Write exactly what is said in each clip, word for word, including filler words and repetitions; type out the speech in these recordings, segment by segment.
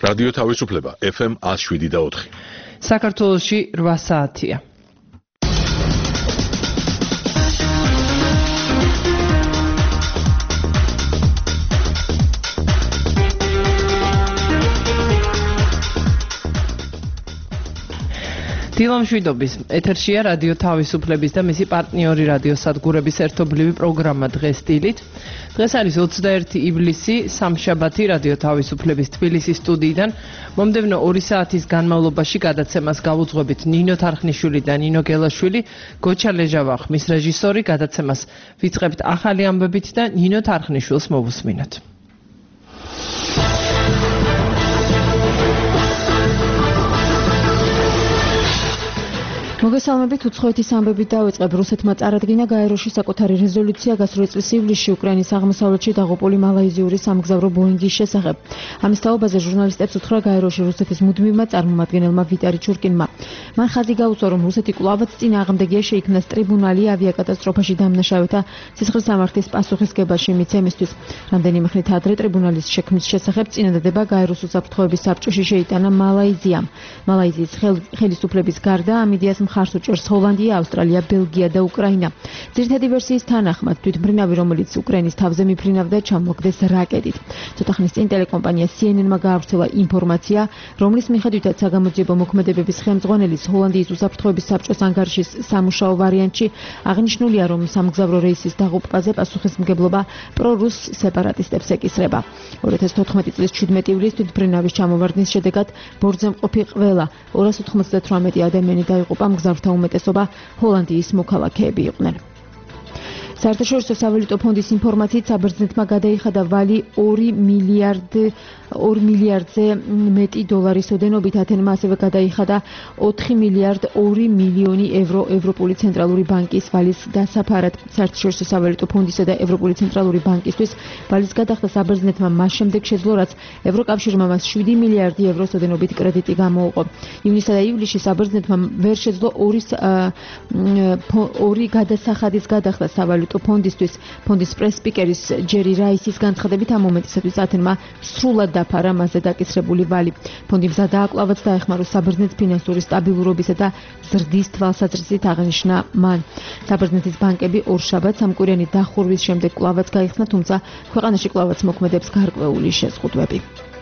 რადიო თავისუფლება ეფ ემ one oh seven და four. საქართველოში რვა საათია. დილამშვიდობის ეთერშია რადიო თავისუფლების და მისი პარტნიორი რადიო სადგურების ერთობლივი პროგრამა დღეს დილით. დღეს არის ოცდაერთი ივლისი, სამშაბათი რადიო თავისუფლების თბილისის სტუდიიდან. მომდევნო ორი საათის განმავლობაში გადაცემას გავუძღვებით ნინო თარხნიშვილი და ნინო გელაშვილი, გოჩა ლეჟავა ხმის რეჟისორი. გადაცემას ვიწყებთ ახალი ამბებით და ნინო თარხნიშვილს მოვუსმინოთ. მოგესალმებით, უცხოეთის ამბებით დავიწყებ. რუსეთმა წარადგინა გაეროში საკუთარი რეზოლუცია გასული წლის ივლისში უკრაინის აღმოსავლეთში დაღუპული მალაიზიური სამგზავრო ბოინგის შესახებ. ამის თაობაზე ჟურნალისტებს უთხრა გაეროში რუსეთის მუდმივმა წარმომადგენელმა ვიტარი ჩურკინმა. მან ხაზი გაუწვა, რომ რუსეთი კვლავაც წინააღმდეგია შეიქმნას ტრიბუნალი ავიაკატასტროფაში დამნაშავეთა ცისხლსამართლის პასუხისგებაში მიცემისთვის. რამდენიმე ხნით ადრე ტრიბუნალის შექმნის შესახებ წინადადება გაეროს უსაფრთხოების საბჭოში შეიტანა მალაიზიამ. მალაიზიის ხელისუფლების გარდა ამიდიას მხარს უჭერს ჰოლანდია, ავსტრალია, ბელგია და უკრაინა. ძირითადი ვერსიის თანახმად თვითმფრინავი, რომელიც უკრაინის თავზე მიფრინავდა, ჩამოგდეს რაკეტით. ცოტა ხნის წინ ტელეკომპანია C N N-მა გაავრცელა ინფორმაცია, რომლის მიხედვითაც საგამოძიებო მოქმედებების ხელმძღვანელის ჰოლანდიის უსაფრთხოების საბჭოს ანგარიშის სამუშაო ვარიანტში აღნიშნულია, რომ სამგზავრო რეისის დაღუპვაზე პასუხისმგებლობა პრორუს სეპარატისტებს ეკისრება. ორი ათას თოთხმეტი წლის შვიდმეტი ივლისს თვითმფრინავის ჩამოვარდნის შედეგად ბორცვზე მყოფი ყველა ორას ოთხმოცდათვრამეტი ადამიანი დაიღუპა. მგზავრთა უმეტესობა ჰოლანდიის მოქალაქეები იყვნენ. საერთაშორისო სავალუტო ფონდის ინფორმაციით საბერძნეთმა გადაიხადა ვალი ორი მილიარდზე მეტი დოლარის ოდენობით. ათენმა ასევე გადაიხადა ოთხი მილიარდ ორი მილიონი ევრო ევროპული ცენტრალური ბანკის ვალის დასაფარად. საერთაშორისო სავალუტო ფონდისა და ევროპული ცენტრალური ბანკისთვის ვალის გადახდა საბერძნეთმა მას შემდეგ შეძლო, რაც ევროკავშირმა მას შვიდი მილიარდი ევროს ოდენობით კრედიტი გამოუყო. ივნისსა და ივლისში საბერძნეთმა ვერ შეძლო ორი გადასახადის გადახდა სავალუტო ფონდისთვის. ფონდის პრეს-სპიკერის ჯერი რაისის განცხადებით ამ მომენტისათვის ათენმა სრულად დაფარა მასზე დაკისრებული ვალი. ფონდი მზად დააკლავაც დაეხმაროს საბერძნეთს ფინანსური სტაბილურობისა და ზრდის თვალსაზრისით, აღნიშნა მან. საბერძნეთის ბანკები ორშაბათს სამკვირიანი დახურვის შემდეგ კვლავაც გაიხსნა, თუმცა ქვეყანაში კვლავაც მოქმედებს გარკვეული შეზღუდვები.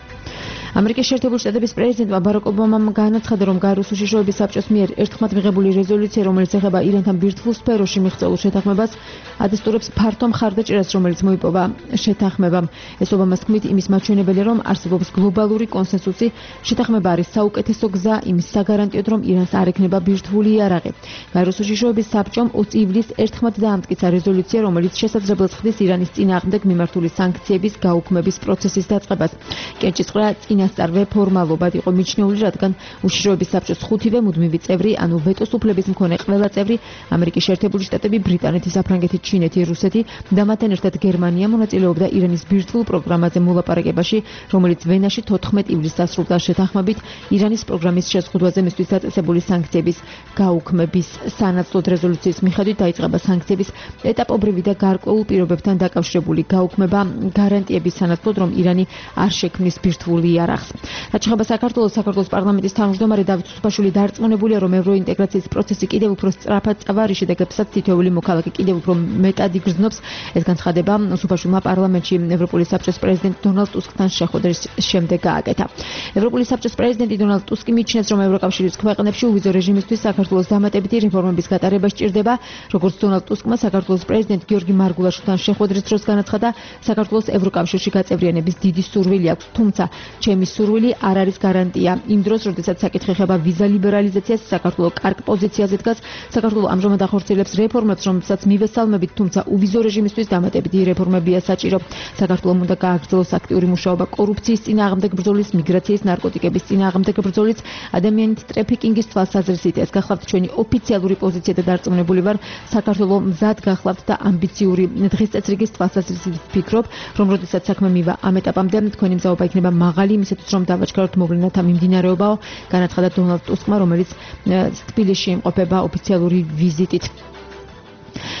ამერიკის შეერთებული შტატების პრეზიდენტმა ბარაკ ობამამ განაცხადა, რომ გაეროს უშიშროების საბჭოს მიერ ერთხმად მიღებული რეზოლუცია, რომელიც ეხება ირანთან ბირთვულ სფეროში მიღწეულ შეთანხმებას, ადესტურებს ფართო მხარდაჭერას, რომელიც მოიპოვა შეთანხმებამ. ეს ობამას თქმით, იმის მაჩვენებელია, რომ არსებობს გლობალური კონსენსუსი. შეთანხმება არის საუკეთესო გზა იმის საგარანტიოდ, რომ ირანს არ ექნება ბირთვული იარაღი. გაეროს უშიშროების საბჭომ ოცი ივლისს ერთხმად დაამტკიცა რეზოლუცია, რომელიც შესაძლებელს ხდის ირანის წინააღმდეგ მიმართული სანქციების გაუქმების პროცესის დაწყებას. კენჭისყრა წინასწარვე ფორმალობად იყო მიჩნეული, რადგან უშიშროების საბჭოს ხუთივე მუდმივი წევრი, ანუ ვეტოს უფლების მქონე ყველა წევრი, ამერიკის შეერთებული შტატები, ბრიტანეთი, საფრანგეთი, ჩინეთი, რუსეთი და მათთან ერთად გერმანია მონაწილეობდა ირანის ბირთვულ პროგრამაზე მოლაპარაკებაში, რომელიც ვენაში თოთხმეტი ივლისს დასრულდა შეთანხმებით ირანის პროგრამის შეზღუდვაზე მისთვის დაწესებული სანქციების გაუქმების სანაცვლოდ. რეზოლუციის მიხედვით დაიწყება სანქციების ეტაპობრივი და გარკვეულ პირობებთან დაკავშირებული გაუქმება გარანტიების სანაცვლოდ, რომ ირანი არ შექმნის ბირთვული იარაღს. რაც შეეხება საქართველოს, საქართველოს პარლამენტის თავმჯდომარე დავით უსუფაშვილი დარწმუნებულია, რომ ევროინტეგრაციის პროცესი კიდევ უფრო სწრაფად წავა, შედეგებსაც თითოეული მოქალაქე კიდევ უფრო მეტად იგრძნობს. ეს განცხადება უსუფაშვილმა პარლამენტში ევროპული საბჭოს პრეზიდენტ დონალდ ტუსკთან შეხვედრის შემდეგ გააკეთა. ევროპული საბჭოს პრეზიდენტი დონალდ ტუსკი მიჩნევს, რომ ევროკავშირის ქვეყნებში უვიზო რეჟიმისთვის საქართველოს დამატებითი რეფორმების გატარება სჭირდება. როგორც დონალდ ტუსკმა საქართველოს პრეზიდენტ გიორგი მარგულაშვილთან შეხვედრის დროს განაცხადა, საქართველოს ევროკავშირში გაწევრიანების დიდი სურვილი აქვს, თუმცა ჩემი სურვილი არ არის გარანტია. იმ დროს, როდესაც საკითხი ეხება ვიზა ლიბერალიზაციას, საქართველოს კარგ პოზიციაზე დგას. საქართველოს ამჟამად ახორციელებს რეფორმებს, რომელსაც მივესალმებით, თუმცა უვიზო რეჟიმისთვის დამატებითი რეფორმებია საჭირო. საქართველოს უნდა გააგრძელოს აქტიური მუშაობა კორუფციის წინააღმდეგ ბრძოლის, მიგრაციის, ნარკოტიკების წინააღმდეგ ბრძოლის, ადამიანით ტრაფიკინგის თვალსაზრისით. ეს გახლავთ ჩვენი ოფიციალური პოზიცია და დარწმუნებული ვარ, საქართველოს მზად გახლავთ და ამბიციური დღის წესრიგის თვალსაზრისით ვფიქრობ, რომ როდესაც საქმე მივა ამ ეტაპამდე, თქვენი მზაობა იქნება მაღალი იმისათვის, რომ დავაჩქაროთ მოვლენათა მიმდინარეობაო, განაცხადა დონალდ ტუსკმა, რომელიც თბილისში იმყოფება ოფიციალური ვიზიტით.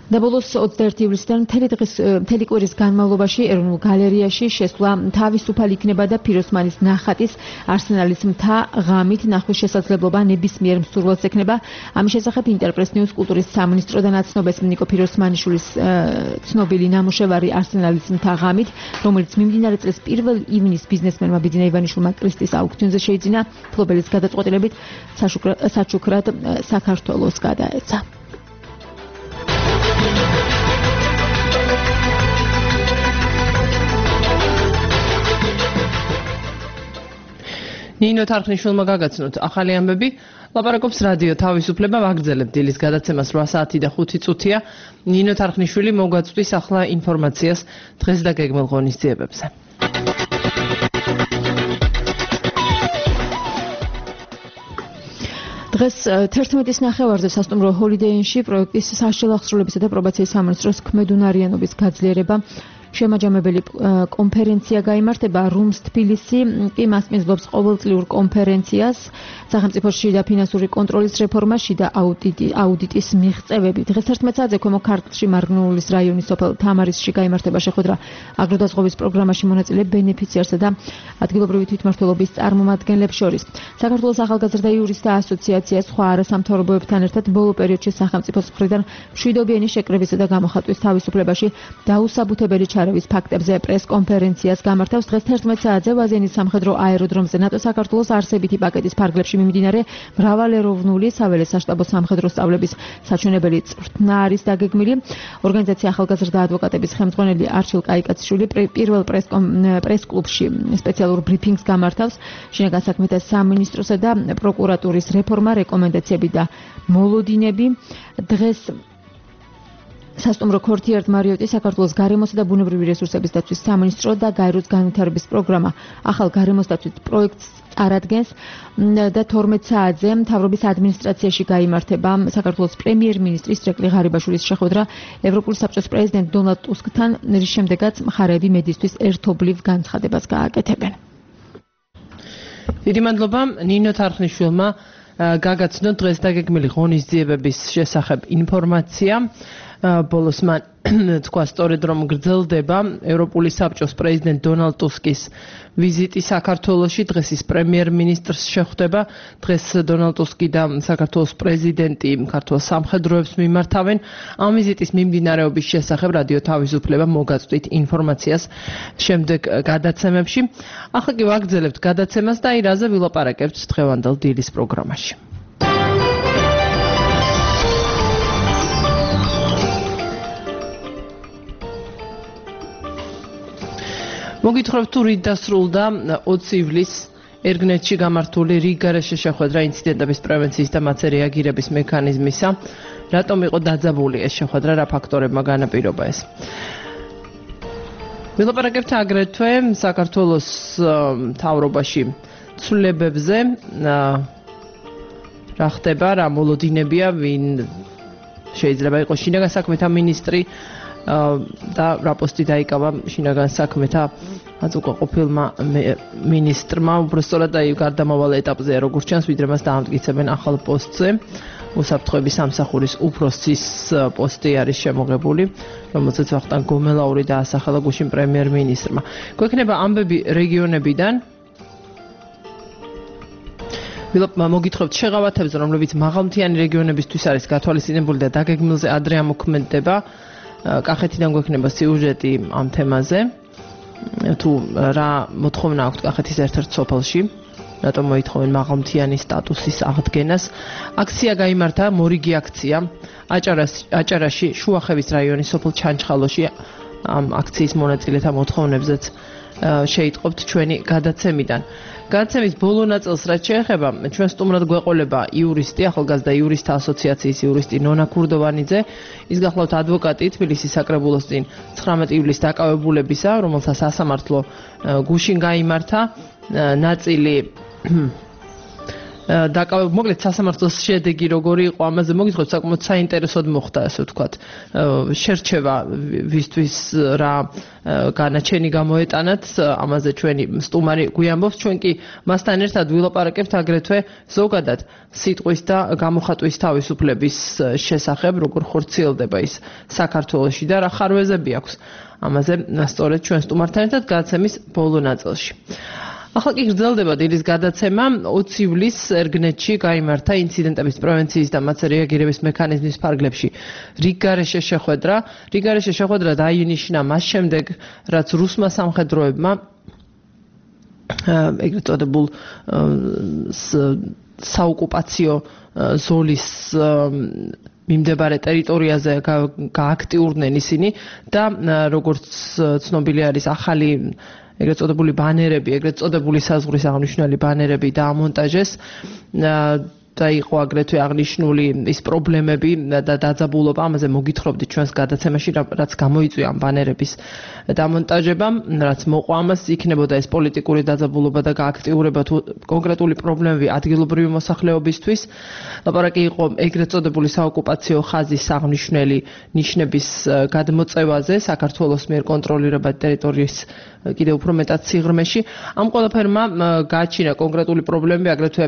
და ბოლოს ოცდაერთი ივლისიდან მთელი დღის მთელი კვირის განმავლობაში ეროვნულ გალერეაში შესვლა თავისუფალი იქნება და ფიროსმანის ნახატის არსენალის მთა ღამით ნახვის შესაძლებლობა ნებისმიერ მსურველს ექნება. ამის შესახებ ინტერპრეს ნიუს კულტურის სამინისტროდან აცნობს ნიკო ფიროსმანიშვილის ცნობილი ნამუშევარი არსენალის მთა ღამით, რომელიც მიმდინარე წლის პირველ ივნის ბიზნესმენმა ბიძინა ივანიშვილმა კრისტის აუქციონზე შეიძინა. ფლობელის გადაწყვეტილებით საჩუქრად საქართველოს გადაეცა. ნინო თარხნიშვილმა გაგაცნოთ ახალი ამბები. ლაპარაკობს რადიო თავისუფლება, ვაგრძელებთ დილის გადაცემას რვა საათი და ხუთი წუთია. ნინო თარხნიშვილი მოგაწვდის ახლა ინფორმაციას დღეს და გეგმილ ღონისძიებებზე. დღეს თერთმეტის ნახევარზე სასტუმრო ჰოლიდეინში პროექტის საშელახსრულებისა და პრობაციის სამინისტროს ქმედუნარიანობის გაძლიერება შემაჯამებელი კონფერენცია გაიმართება. რუმს თბილისი კი მასპინძლობს ყოველწლიურ კონფერენციას სახელმწიფოში და ფინანსური კონტროლის რეფორმაში და აუდიტის მიღწევები. დღეს თერთმეტ საათზე ქვემო ქართლში მარგნეულის რაიონის სოფელ თამარისში გაიმართება შეხვედრა აგროდაზღვევის პროგრამაში მონაწილე ბენეფიციარსა და ადგილობრივი თვითმმართველობის წარმომადგენლებს შორის. საქართველოს ახალგაზრდა იურისტთა ასოციაცია სხვა არასამთავრობოებთან ერთად ბოლო პერიოდში სახელმწიფოს მხრიდან მშვიდობიანი შეკრებისა და გამოხატვის თავისუფლებაში დაუსაბუთებელი ჩარევის ფაქტებზე პრეს-კონფერენციას გამართავს. დღეს თერთმეტ საათზე ვაზენის სამხედრო აეროდრომზე ნატო საქართველოს არსებითი პაკეტის ფარგლებში მიმდინარე მრავალეროვნული საველე საშტაბო სამხედრო სწავლების საჩვენებელი წვრთნა არის დაგეგმილი. ორგანიზაცია ახალგაზრდა ადვოკატების ხელმძღვანელი არჩილ კაიკაციშვილი პირველ პრეს-კლუბში სპეციალურ ბრიფინგს გამართავს. შინაგან საქმეთა სამინისტროსა და პროკურატურის რეფორმა, რეკომენდაციები და მოლოდინები. დღეს სასტუმრო ქორთიერთ მარიოტი საქართველოს გარემოსა და ბუნებრივი რესურსების დაცვის სამინისტრო და გაეროს განვითარების პროგრამა ახალ გარემოს დაცვის პროექტს წარადგენს და თორმეტ საათზე მთავრობის ადმინისტრაციაში გაიმართება საქართველოს პრემიერ-მინისტრის ირაკლი ღარიბაშვილის შეხვედრა ევროპული საბჭოს პრეზიდენტ დონალდ ტუსკთან, რის შემდეგაც მხარეები მედისთვის ერთობლივ განცხადებას გააკეთებენ. დიდი მადლობა ნინო თარხნიშვილმა გაგაცნოთ დღეს დაგეგმილი ღონისძიებების შესახებ ინფორმაცია. ბოლოს მან თქვა სწორედ რომ გრძელდება ევროპული საბჭოს პრეზიდენტ დონალდ ტუსკის ვიზიტი საქართველოში. დღეს ის პრემიერ-მინისტრს შეხვდება. დღეს დონალდ ტუსკი და საქართველოს პრეზიდენტი ქართულ სამხედროებს მიმართავენ. ამ ვიზიტის მიმდინარეობის შესახებ რადიო თავისუფლება მოგაწვდით ინფორმაციას შემდეგ გადაცემებში. ახლა კი ვაგრძელებთ გადაცემას და აი რაზე ვილაპარაკებთ დღევანდელ დილის პროგრამაში. მოგითხრობთ თუ რით დასრულდა ოცი ივლისს ერგნეთში გამართული რიგგარეშე შეხვედრა ინციდენტების პრევენციის და მათზე რეაგირების მექანიზმისა. რატომ იყო დაძაბული ეს შეხვედრა, რა ფაქტორებმა განაპირობა ეს? ვილაპარაკებთ აგრეთვე საქართველოს მთავრობაში ცვლილებებზე, რა ხდება, რა მოლოდინებია, ვინ შეიძლება იყოს შინაგან საქმეთა მინისტრი და რა პოსტი დაიკავა შინაგან საქმეთა აწუყა ყოფილმა მინისტრმა. უბრალოდ აი გარდამავალ ეტაპზე როგორც ჩანს, ვიდრე მას დაამტკიცებენ ახალ პოსტზე. უსაფრთხოების სამსახურის უფროსის პოსტი არის შემოღებული, რომელსაც ვახტანგ გომელაური დაასახელა გუშინ პრემიერ-მინისტრმა. გვექნება ამბები რეგიონებიდან. მოგითხრობთ შეღავათებზე, რომლებიც მაღალმთიანი რეგიონებისთვის არის გათვალისწინებული და დაგეგმილზე ადრე ამოქმედდება. კახეთიდან გვექნება სიუჟეტი ამ თემაზე. თუ რა მოთხოვნა აქვთ კახეთის ერთ-ერთ სოფელში, რატომ მოითხოვენ მაღალმთიანი სტატუსის აღდგენას. აქცია გაიმართა, მორიგი აქცია აჭარაში, შუახევის რაიონის სოფელ ჩანჩხალოში. ამ აქციის მონაწილეთა მოთხოვნებზეც შეიტყობთ ჩვენი გადაცემიდან. გადაცემის ბოლო ნაწილს რაც შეეხება, ჩვენ სტუმრად გვეყოლება იურისტი, ახალგაზრდა იურისტთა ასოციაციის იურისტი ნონა ქურდოვანიძე. ის გახლავთ ადვოკატი თბილისის საკრებულოს წინ ცხრამეტი ივლისს დაკავებულებისა, რომელსაც სასამართლო გუშინ გაიმართა. ნაწილი დაკავებული, მოკლედ სასამართლოს შედეგი როგორი იყო, ამაზე მოგითხრობთ, საკმაოდ საინტერესოდ მოხდა, ასე ვთქვათ, შერჩევა ვისთვის რა განაჩენი გამოეტანათ, ამაზე ჩვენი სტუმარი გვიამბობს, ჩვენ კი მასთან ერთად ვილაპარაკებთ აგრეთვე ზოგადად სიტყვის და გამოხატვის თავისუფლების შესახებ, როგორ ხორციელდება ის საქართველოში და რა ხარვეზები აქვს. ამაზე სწორედ ჩვენ სტუმართან ერთად გადაცემის ბოლო ნაწილში. ახლა კი გრძელდება დილის გადაცემა. ოცი ივლისს ერგნეთში გაიმართა ინციდენტების პრევენციის და მათზე რეაგირების მექანიზმის ფარგლებში რიგგარეშე შეხვედრა. რიგგარეშე შეხვედრა დაინიშნა მას შემდეგ, რაც რუსმა სამხედროებმა ეგრეთ წოდებულ საოკუპაციო ზოლის მიმდებარე ტერიტორიაზე გააქტიურდნენ ისინი და როგორც ცნობილი არის ახალი ეგრეთ წოდებული ბანერები, ეგრეთ წოდებული საზღვრის აღნიშნული ბანერები დაამონტაჟეს და იყო აგრეთვე აღნიშნული ის პრობლემები და დაძაბულობა, ამაზე მოგითხრობდით ჩვენს გადაცემაში, რაც გამოიწვია ამ ბანერების დამონტაჟებამ, რაც მოყვა ამას, იქნებოდა ეს პოლიტიკური დაძაბულობა და გააქტიურება თუ კონკრეტული პრობლემები ადგილობრივი მოსახლეობისთვის. ლაპარაკი იყო ეგრეთ წოდებული საოკუპაციო ხაზის აღნიშნული ნიშნების გადმოწევაზე საქართველოს მიერ კონტროლირებად ტერიტორიის კიდევ უფრო მეტად სიღრმეში. ამ ყველაფერმა გააჩინა კონკრეტული პრობლემები, აგრეთვე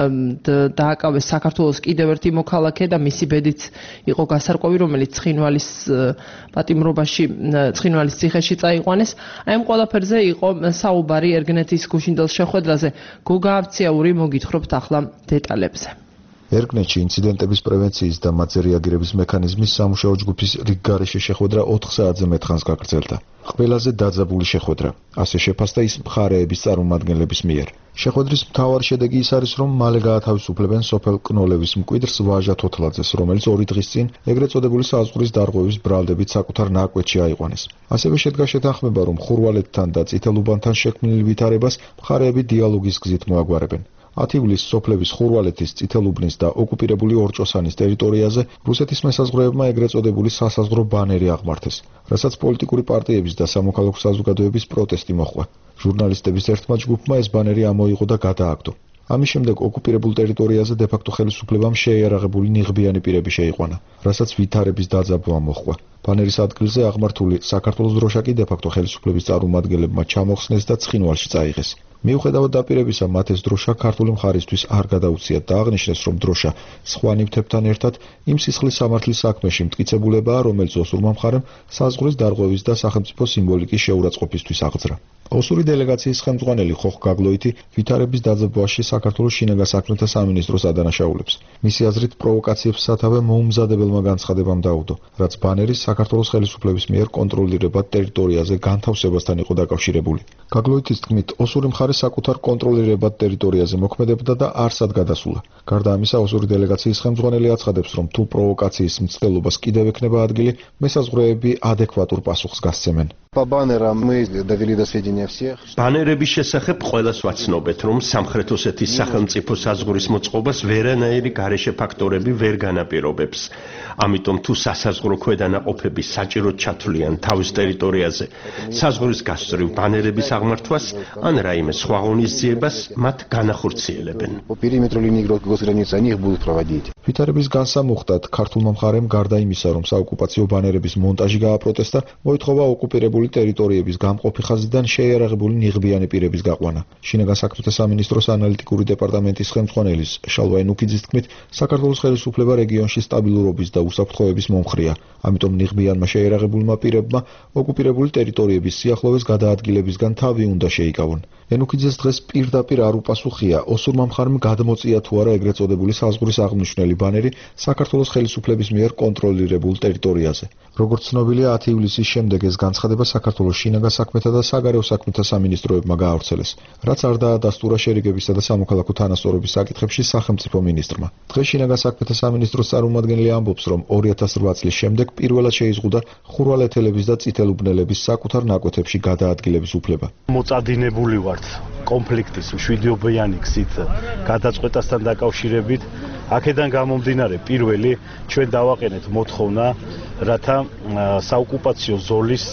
დააკავეს საქართველოს კიდევ ერთი მოქალაქე და მისი ბედიც იყო გასარკვევი, რომელიც ცხინვალის პატიმრობაში, ცხინვალის ციხეში წაიყვანეს. აი ამ ყველაფერზე იყო საუბარი ერგნეთის გუშინდელ შეხვედრაზე. გოგა ავციაური, მოგითხრობთ ახლა დეტალებზე. ერგნეთში ინციდენტების პრევენციის და მათზე რეაგირების მექანიზმის სამუშაო ჯგუფის რიგგარეშე შეხვედრა ოთხ საათზე მეტხანს გაგრძელდა. ყველაზე დაძაბული შეხვედრა, ასე შეფასდა ის მხარეების წარმომადგენლების მიერ. შეხვედრის მთავარი შედეგი ის არის, რომ მალე გაათავისუფლებენ სოფელ კნოლევის მკვიდრს ვაჟა თოთლაძეს, რომელიც ორი დღის წინ ეგრეთ წოდებული საზღვრის დარღვევის ბრალდებით საკუთარ ნაკვეთში აიყვანეს. ასევე შედგა შეთანხმება, რომ ხურვალეთთან და წითელუბანთან შექმნილ ვითარებას მხარეები დიალოგის გზით მოაგვარებენ. ათი ივლისს სოფლების ხურვალეთის, წითელუბნის და ოკუპირებული ორჭოსანის ტერიტორიაზე რუსეთის მესაზღვრეებმა ეგრეთ წოდებული სასაზღვრო ბანერი აღმართეს, რასაც პოლიტიკური პარტიების და სამოქალაქო საზოგადოების პროტესტი მოჰყვა. ჟურნალისტების ერთმა ჯგუფმა ეს ბანერი ამოიღო და გადააგდო. ამის შემდეგ ოკუპირებულ ტერიტორიაზე დე-ფაქტო ხელისუფლებამ შეიარაღებული ნიღბიანი პირები შეიყვანა, რასაც ვითარების დაძაბვა მოჰყვა. ბანერის ადგილზე აღმართული საქართველოს დროშა კი დე-ფაქტო ხელისუფლების წარმომადგენლებმა ჩამოხსნეს და ცხინვალში წაიღეს. მიუხედავად დაპირებისა, მათ ეს დროშა ქართული მხარისთვის არ გადაუციათ და აღნიშნეს, რომ დროშა სხვა ნივთებთან ერთად იმ სისხლის სამართლის საქმეში მტკიცებულებაა, რომელიც ოსურმა მხარემ საზღვრის დარღვევის და სახელმწიფო სიმბოლიკის შეურაცხყოფისთვის აღძრა. ოსური დელეგაციის ხელმძღვანელი ხოხ გაგლოითი ვითარების დაძაბვაში საქართველოს შინაგან საქმეთა სამინისტროს ადანაშაულებს. მისი აზრით, პროვოკაციებს სათავე მოუმზადებელმა განცხადებამ დაუდო, რაც ბანერის საქართველოს ხელისუფლების მიერ კონტროლირებად ტერიტორიაზე განთავსებასთან იყო დაკავშირებული. გაგლოითის თქმით, ოსური მხარე საკუთარ კონტროლირებად ტერიტორიაზე მოქმედებდა და არსად გადასულა. გარდა ამისა, ოსური დელეგაციის ხელმძღვანელი აცხადებს, რომ თუ პროვოკაციის მცდელობას კიდევ ექნება ადგილი, მესაზღვრეები ადეკვატურ პასუხს გასცემენ. По баннерам мы довели до сведения всех. ბანერების შესახებ ყველას ვაცნობეთ, რომ სამხრეთ ოსეთის სახელმწიფო საზღვრის მოწყობას ვერანაირი გარეშე ფაქტორები ვერ განაპირობებს. ამიტომ თუ სასაზღვრო ქვედანაყოფები საჭიროდ ჩათვლიან თავის ტერიტორიაზე საზღვრის გასწვრივ ბანერების აღმართვას ან რაიმე სხვა ღონისძიებას, მათ განახორციელებენ. По периметру линии госграницы они их будут проводить. ვითარების განსამუხტად ქართულმა მხარემ გარდა იმისა, რომ საოკუპაციო ბანერების მონტაჟი გააპროტესტა, მოითხოვა ოკუპირებული ტერიტორიების გამყოფი ხაზიდან შეიარაღებული ნიღბიანი პირების გაყვანა. შინაგან საქმეთა სამინისტროს ანალიტიკური დეპარტამენტის ხელმძღვანელის შალვა ენუქიძის თქმით, საქართველოს ხელისუფლება რეგიონში სტაბილურობის და უსაფრთხოების მომხრეა. ამიტომ ნიღბიანმა შეიარაღებულმა პირებმა ოკუპირებული ტერიტორიების სიახლოვეს გადაადგილებისგან თავი უნდა შეიკავონ. ენუქიძეს დღეს პირდაპირ არ უპასუხია, ოსურმა მხარემ გადმოწია თუ არა ეგრეთ წოდებული საზღვრის აღნიშნული ბანერი საქართველოს ხელისუფლების მიერ კონტროლირებულ ტერიტორიაზე. როგორც ცნობილია, ათი ივლისის შემდეგ ეს განცხადება საქართველოს შინაგან საქმეთა და საგარეო საქმეთა სამინისტროებმა გაავრცელეს, რაც არ დაადასტურა შერიგებისა და სამოქალაქო თანასწორობის საკითხებში სახელმწიფო მინისტრმა. დღეს შინაგან საქმეთა სამინისტროს წარმომადგენელი ამბობს, რომ ორი ათას რვა წლის შემდეგ პირველად შეიზღუდა ხურვალეთელების და წითელუბნელების საკუთარ ნაკვეთებში გადაადგილების უფლება. მოწადინებული ვართ კონფლიქტის მშვიდობიანი გზით გადაწყვეტასთან დაკავშირებით. აქედან გამომდინარე, პირველი ჩვენ დავაყენეთ მოთხოვნა, რათა საოკუპაციო ზოლის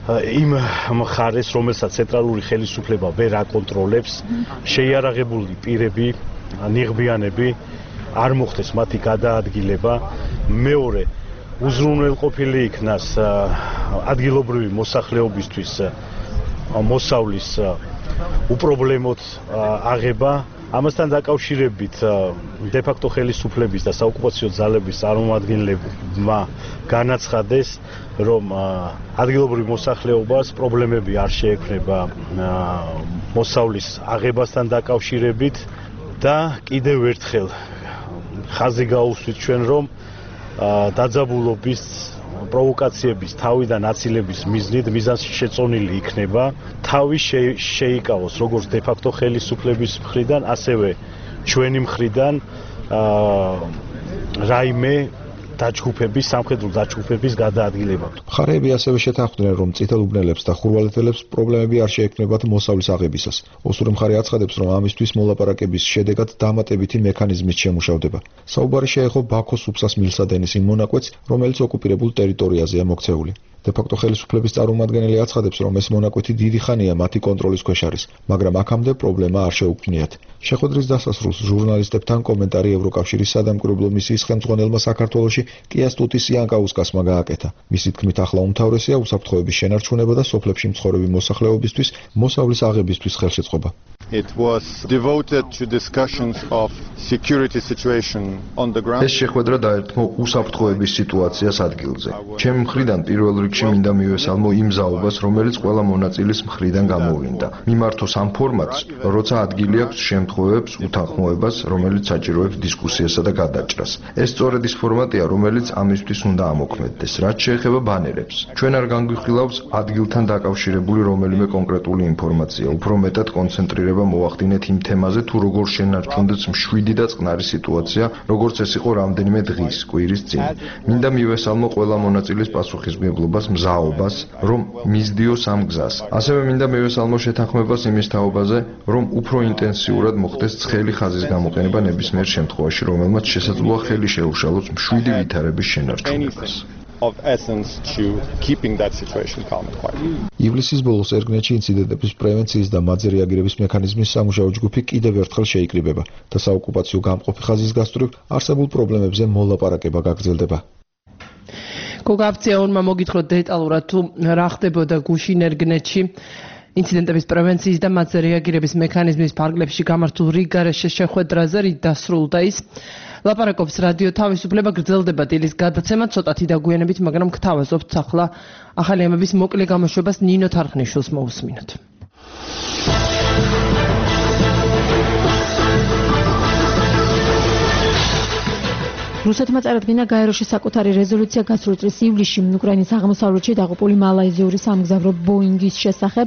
იმ მხარეს, რომელსაც ცენტრალური ხელისუფლება ვერ აკონტროლებს, შეიარაღებული პირები ნიღბიანები არ მოხდეს მათი გადაადგილება. მეორე, უზრუნველყოფილი იქნას ადგილობრივი მოსახლეობისთვის მოსავლის უპრობლემოდ აღება. ამასთან დაკავშირებით დე-ფაქტო ხელისუფლების და საოკუპაციო ძალების წარმომადგენლებმა განაცხადეს, რომ ადგილობრივ მოსახლეობას პრობლემები არ შეექმნება მოსავლის აღებასთან დაკავშირებით და კიდევ ერთხელ ხაზი გაუსვით ჩვენ, რომ დაძაბულობის პროვოკაციების თავი და ნაცილების მიზნით მიზანს შეწონილი იქნება თავი შეიკავოს როგორც დე-ფაქტო ხელისუფლების მხრიდან, ასევე ჩვენი მხრიდან რაიმე დაჯგუფების, სამხედრო დაჯგუფების გადაადგილება. მხარეები ასევე შეთანხმდნენ, რომ წითელუბნელებს და ხურვალეთელებს პრობლემები არ შეექმნებათ მოსავლის აღებისას. ოსური მხარე აცხადებს, რომ ამისთვის მოლაპარაკების შედეგად დამატებითი მექანიზმის შემუშავდება. საუბარი შეეხო ბაქოს უფსას მილსადენის იმ მონაკვეთს, რომელიც ოკუპირებულ ტერიტორიაზეა მოქცეული. დე-ფაქტო ხელისუფლების წარმომადგენელი აცხადებს, რომ ეს მონაკვეთი დიდი ხანია მათი კონტროლის ქვეშ არის, მაგრამ აქამდე პრობლემა არ შეუქმნიათ. შეხვედრის დასასრულს ჟურნალისტებთან კომენტარი ევროკავშირის სადამკვირვებლო მისიის ხელმძღვანელმა საქართველოში კიასტუტის იანკაუსკასმა გააკეთა. მისი თქმით, ახლა უმთავრესია უსაფრთხოების შენარჩუნება და სოფლებში მცხოვრები მოსახლეობისთვის მოსავლის აღებისთვის ხელშეწყობა. It was devoted to discussions of security situation on the ground. ეს შეხვედრა დაერთმო უსაფრთხოების სიტუაციას ადგილზე. ჩემი მხრიდან პირველ რიგში მინდა მივესალმო იმ ზაობას, რომელიც ყველა მონაწილის მხრიდან გამოვლინდა. მიმართოს ამ ფორმატს, როცა ადგილი აქვს შემთხვევებს უთანხმოებას, რომელიც საჭიროებს დისკუსიასა და გადაჭრას. ეს სწორედ ის ფორმატია, რომელიც ამისთვის უნდა ამოქმედდეს. რაც შეეხება ბანერებს, ჩვენ არ განგვიხილავს ადგილთან დაკავშირებული რომელიმე კონკრეტული ინფორმაცია, უფრო მეტად კონცენტრირება მოახდინეთ იმ თემაზე, თუ როგორ შენარჩუნდეს მშვიდი და წყნარი სიტუაცია, როგორც ეს იყო რამდენიმე დღის კვირის წინ. მინდა მივესალმო ყველა მონაწილის პასუხისმგებლობას, მზაობას, რომ მისდიოს ამ გზას. ასევე მინდა მივესალმო შეთანხმებას იმის თაობაზე, რომ უფრო ინტენსიურად მოხდეს ცხელი ხაზის გამოყენება ნებისმიერ შემთხვევაში, რომელმაც შესაძლოა ხელი შეუშალოს მშვიდი ვითარების შენარჩუნებას. Of essence to keeping that situation calm and quiet. ივლისის ბოლოს ერგნეთში ინციდენტების პრევენციის და მათზე რეაგირების მექანიზმის სამუშაო ჯგუფი კიდევ ერთხელ შეიკრიბება და საოკუპაციო გამყოფი ხაზის გასწვრივ არსებულ პრობლემებზე მოლაპარაკება გაგრძელდება. გოგაფციაურმა მოგითხროთ დეტალურად თუ რა ხდებოდა გუშინ ერგნეთში ინციდენტების პრევენციის და მათზე რეაგირების მექანიზმის ფარგლებში გამართულ რიგგარეშე შეხვედრაზე, რით დასრულდა ის. ლაპარაკობს რადიო თავისუფლება, გრძელდება დილის გადაცემა, ცოტათი დაგვიანებით, მაგრამ გთავაზობთ ახლა ახალი ამების მოკლე გამოშვებას ნინო თარხნიშვილს მოусმინოთ. რუსეთმა წარადგინა გაეროში საკუთარი რეზოლუცია გასული წლის ივლისში უკრაინის აღმოსავლეთში დაღუპული მალაიზიური სამგზავრო ბოინგის შესახებ.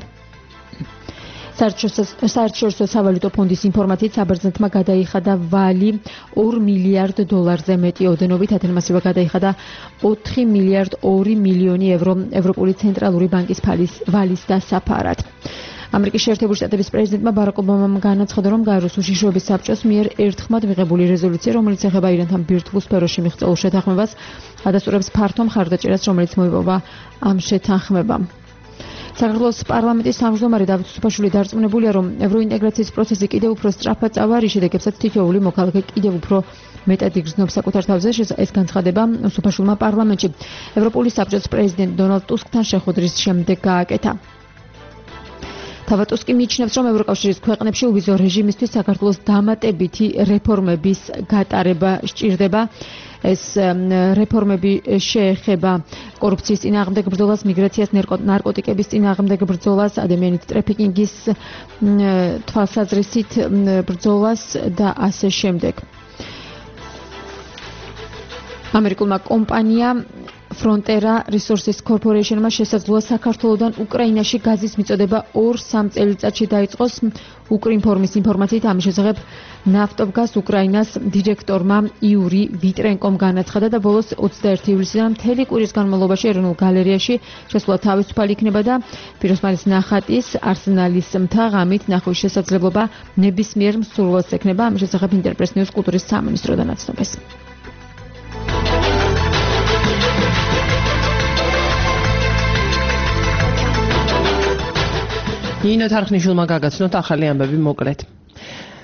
საერთაშორისო სავალუტო ფონდის ინფორმაციით საბერძნეთმა გადაიხადა ვალი ორ მილიარდ დოლარზე მეტი ოდენობით, ათენმასება გადაიხადა ოთხი მილიარდ ორი მილიონი ევრო ევროპული ცენტრალური ბანკის ვალის დასაფარად. ამერიკის შეერთებული შტატების პრეზიდენტმა ბარაკ ობამამ განაცხადა, რომ გაეროს უშიშროების საბჭოს მიერ ერთხმად მიღებული რეზოლუცია, რომელიც ეხება ირანთან ბირთვულ სფეროში მიღწეულ შეთანხმებას, ადასტურებს ფართო მხარდაჭერას, რომელიც მოიპოვა ამ შეთანხმებამ. საქართველოს პარლამენტის თავმჯდომარე დავით უსუფაშვილი დარწმუნებულია, რომ ევროინტეგრაციის პროცესი კიდევ უფრო სწრაფად წავა, რის შედეგებსაც თითოეული მოქალაქე კიდევ უფრო მეტად იგრძნობს საკუთარ თავზე. ეს განცხადება უსუფაშვილმა პარლამენტში ევროპული საბჭოს პრეზიდენტ დონალდ ტუსკთან შეხვედრის შემდეგ გააკეთა. თავად ტუსკი მიიჩნევს, რომ ევროკავშირის ქვეყნებში უვიზო რეჟიმისთვის საქართველოს დამატებითი რეფორმების გატარება სჭირდება. ეს რეფორმები შეეხება კორუფციის წინააღმდეგ ბრძოლას, მიგრაციას, ნარკოტიკების წინააღმდეგ ბრძოლას, ადამიანით ტრაფიკინგის თვალსაზრისით ბრძოლას და ასე შემდეგ. ამერიკულმა კომპანიამ Frontera Resources Corporation-მა შესაძლოა საქართველოდან უკრაინაში გაზის მიწოდება ორ-სამ წელიწადში დაიწყოს. უკრინფორმის ინფორმაციით ამის შესახებ ნავტობგაზ უკრაინას დირექტორმა იური ვიტრენკომ განაცხადა და ბოლოს ოცდაერთი ივლისიდან მთელი კვირის განმავლობაში ეროვნულ გალერეაში შესვლა თავისუფალი იქნება და პიროსმანის ნახატის არსენალის მთა ღამით ნახვის შესაძლებლობა ნებისმიერ მსურველს ექნება. ამის შესახებ ინტერპრეს ნიუს კულტურის სამინისტროდან აცნობს. ნინო თარხნიშვილმა გაგაცნოთ ახალი ამბები მოკლედ.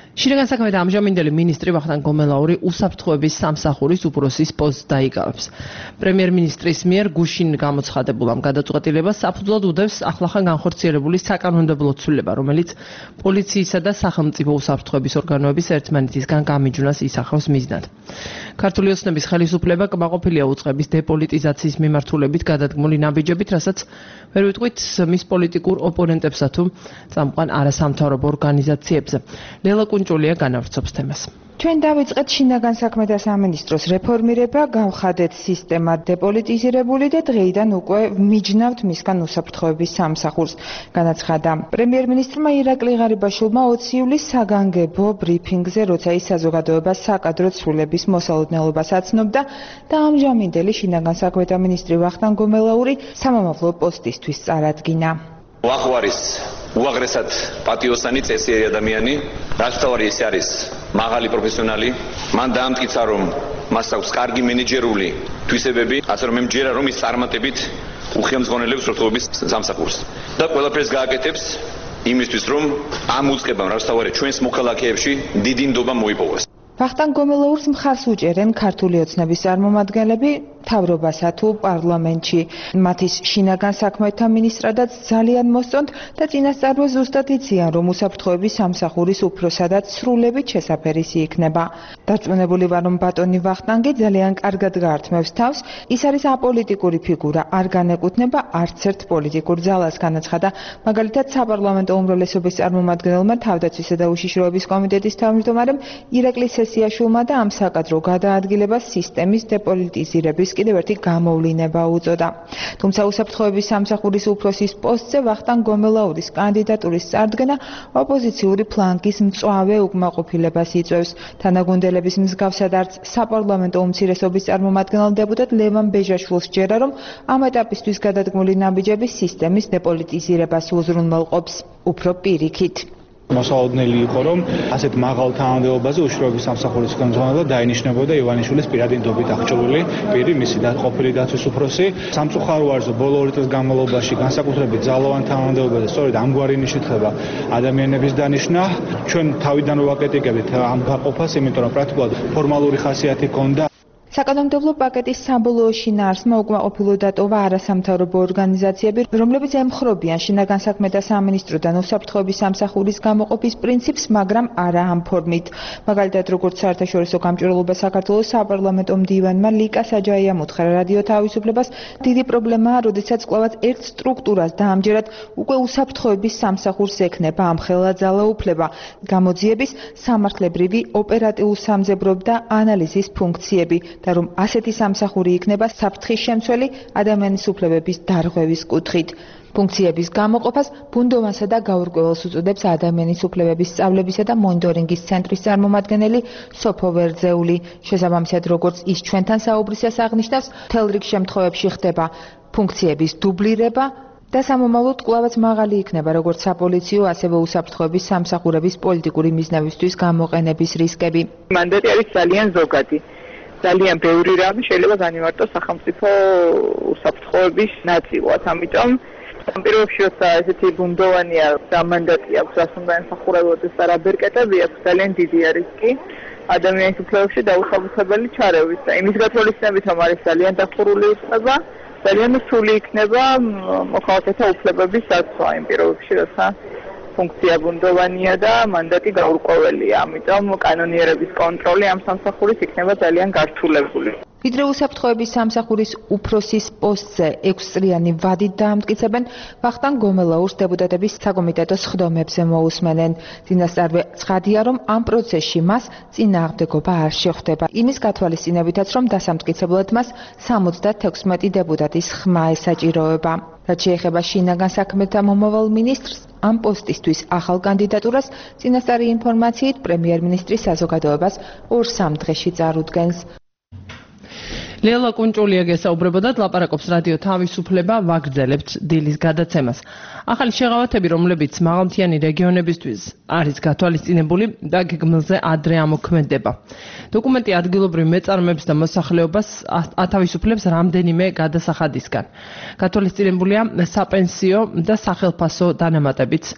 შინაგან საქმეთა ამჟამინდელი მინისტრი ვახტანგ გომელაური უსაფრთხოების სამსახურის უფროსის პოსტს დაიკავებს. პრემიერ-მინისტრის მიერ გუშინ გამოცხადებულ ამ გადაწყვეტილებას საფუძვლად უდევს ახლახან განხორციელებული საკანონმდებლო ცვლილება, რომელიც პოლიციისა და სახელმწიფო უსაფრთხოების ორგანოების ერთმანეთისგან გამიჯვნას ისახავს მიზნად. ქართული ოცნების ხელისუფლება კმაყოფილია უწყების დეპოლიტიზაციის მიმართულებით გადადგმული ნაბიჯებით, რასაც ვერ ვიტყვით მის პოლიტიკურ ოპონენტებსა თუ წამყვან არასამთავრობო ორგანიზაციებზე. ლელა კუნჭულია განავრცობს თემას. ჩვენ დავიწყეთ შინაგან საქმეთა სამინისტროს რეფორმირება, გავხადეთ სისტემა დეპოლიტიზირებული და დღეიდან უკვე მიჯნავთ მისგან უსაფრთხოების სამსახურს, განაცხადა პრემიერ-მინისტრმა ირაკლი ღარიბაშვილმა ოცი იulis საგანგებო ბრიფინგზე, როცა ის საზოგადოებას საკადრო ცვლილების მოსალოდნელობას აცნობდა და ამჟამინდელი შინაგან საქმეთა მინისტრი ვახტანგ გომელაური სამომავლო პოსტისთვის წარადგინა. ვახვარის უაღრესად პატიოსანი წესიერი ადამიანი, რასთავარი ეს არის მაღალი პროფესიონალი, მან დაამტკიცა რომ მას აქვს კარგი მენეჯერული თვისებები, ასე რომ მე მჯერა რომ ის წარმატებით უხელმძღვანელებს უსაფრთხოების სამსახურს და ყველაფერს გააკეთებს იმისთვის რომ ამ უწყებამ რასთავარი ჩვენს მოქალაქეებში დიდი ნდობა მოიპოვოს. ვახტანგ გომელაურს მხარს უჭერენ ქართული ოცნების წარმომადგენლები თავრობასა თუ პარლამენტში. მათის შინაგან საქმეთა მინისტრადაც ძალიან მოსწონთ და წინასწარვე ზუსტად იციან, რომ უსაფრთხოების სამსახურის უფროსადაც სრულებით შესაფერისი იქნება. დარწმუნებული ვარ, რომ ბატონი ვახტანგი ძალიან კარგად გაართმევს თავს. ის არის აპოლიტიკური ფიგურა, არ განეკუთვნება არც ერთ პოლიტიკურ ძალას, განაცხადა მაგალითად საპარლამენტო უმრავლესობის წარმომადგენელმა თავდაცვისა და უშიშროების კომიტეტის თავმჯდომარემ ირაკლი სესიაშვილმა და ამ საკადრო გადაადგილებას სისტემის დეპოლიტიზირების კიდევ ერთი გამოვლინება უწოდა. თუმცა უსაფრთხოების სამსახურის უფროსის პოსტზე ვახტანგ გომელაურის კანდიდატურის წარდგენა ოპოზიციური ფლანგის მწვავე უკმაყოფილებას იწვევს. თანაგუნდელების მსგავსად არც საპარლამენტო უმცირესობის წარმომადგენელ დეპუტატ ლევან ბეჟაშვილს სჯერა, რომ ამ ეტაპისთვის გადადგმული ნაბიჯები სისტემის დეპოლიტიზირებას უზრუნველყოფს. უფრო პირიქით. მოსალოდნელი იყო, რომ ასეთ მაღალ თანამდებობაზე უშიშროების სამსახურის ხელმძღვანელად დაინიშნებოდა ივანიშვილის პირადი ნდობით აღჭურვილი პირი, მისი ყოფილი დაცვის უფროსი. სამწუხაროა, ბოლო ორი წლის განმავლობაში განსაკუთრებით ძალოვან თანამდებობაზე სწორედ ამგვარი ნიშნით ხდება ადამიანების დანიშვნა. ჩვენ თავიდან ვაკრიტიკებთ ამ გაყოფას, იმიტომ რომ პრაქტიკულად ფორმალური ხასიათი ჰქონდა. საკანონმდებლო პაკეტის საბოლოო შინაარსმა უკმაყოფილო დატოვა არასამთავრობო ორგანიზაციები, რომლებიც ემხრობიან შინაგან საქმეთა სამინისტროდან უსაფრთხოების სამსახურის გამოყოფის პრინციპს, მაგრამ არა ამ ფორმით. მაგალითად, როგორც საერთაშორისო გამჭვირვალობა საქართველოს საპარლამენტო მდივანმა ლიკა საჯაიამ უთხრა რადიო თავისუფლებას, დიდი პრობლემაა, როდესაც კვლავაც ერთ სტრუქტურას და ამჯერად უკვე უსაფრთხოების სამსახურს ექნება ამ ხელაძალაუფლება, გამოძიების, სამართლებრივი, ოპერატიულ სამძებრობ და ანალიზის ფუნქციები. და რომ ასეთი სამსახური იქნება საფრთხის შემცველი ადამიანის უფლებების დარღვევის კუთხით. ფუნქციების გამოყოფას ბუნდოვანსა და გაურკვეველს უწოდებს ადამიანის უფლებების სწავლებისა და მონიტორინგის ცენტრის წარმომადგენელი სოფო ვერძეული. შესაბამისად, როგორც ის ჩვენთან საუბრისას აღნიშნავს, მთელ რიგ შემთხვევებში ხდება ფუნქციების დუბლირება და სამომავლოდ კვლავაც მაღალი იქნება როგორც საპოლიციო, ასევე უსაფრთხოების სამსახურების პოლიტიკური მიზნებისთვის გამოყენების რისკები. მანდატი არის ძალიან ზოგადი. ძალიან ბევრი რამე შეიძლება განიმარტოს სახელმწიფო უსაფრთხოების ნაწილად. ამიტომ პირველში როცა ესეთი ბუნდოვანია და მანდატი აქვს, რაც უნდა ემსახურებოდეს და რა ბერკეტები აქვს, ძალიან დიდია რისკი ადამიანის უფლებებში დაუხალისებელი ჩარევის და იმის გათვალისწინებით, რომ არის ძალიან დახურული უწყება, ძალიან სრული იქნება მოქალაქეთა უფლებების დაცვა იმ პირობებში, როცა ფუნქცია ბუნდოვანია და მანდატი გაურკვეველია. ამიტომ კანონიერების კონტროლი ამ სამსახურის იქნება ძალიან გართულებული. ვიდრე უსაფრთხოების სამსახურის უფროსის პოსტზე ექვსწლიანი ვადით დაამტკიცებენ, ვახტანგ გომელაურს დეპუტატების საკომიტეტო სხდომებზე მოусმენენ. წინასწარვე ცხადია, რომ ამ პროცესში მას წინააღმდეგობა არ შეხვდება. იმის გათვალისწინებითაც, რომ დასამტკიცებლად მას სამოცდათექვსმეტი დეპუტატის ხმა ესაჭიროება. რაც შეეხება შინაგან საქმეთა მომავალ მინისტრს, ამ პოსტისთვის ახალ კანდიდატურას წინასწარი ინფორმაციით პრემიერ-მინისტრის საზოგადოებას ორ-სამ დღეში წარუდგენს. ლელა კუნჭულია გესაუბრებოდათ, ლაპარაკობს რადიო თავისუფლება, ვაგრძელებთ დილის გადაცემას. ახალი შეღავათები, რომლებიც მაღალმთიანი რეგიონებისთვის არის გათვალისწინებული და გეგმაზე ადრე ამოქმედება. დოკუმენტი ადგილობრივ მეწარმეებს და მოსახლეობას ათავისუფლებს რამდენიმე გადასახადისგან. გათვალისწინებულია საპენსიო და სახელფასო დანამატებიც.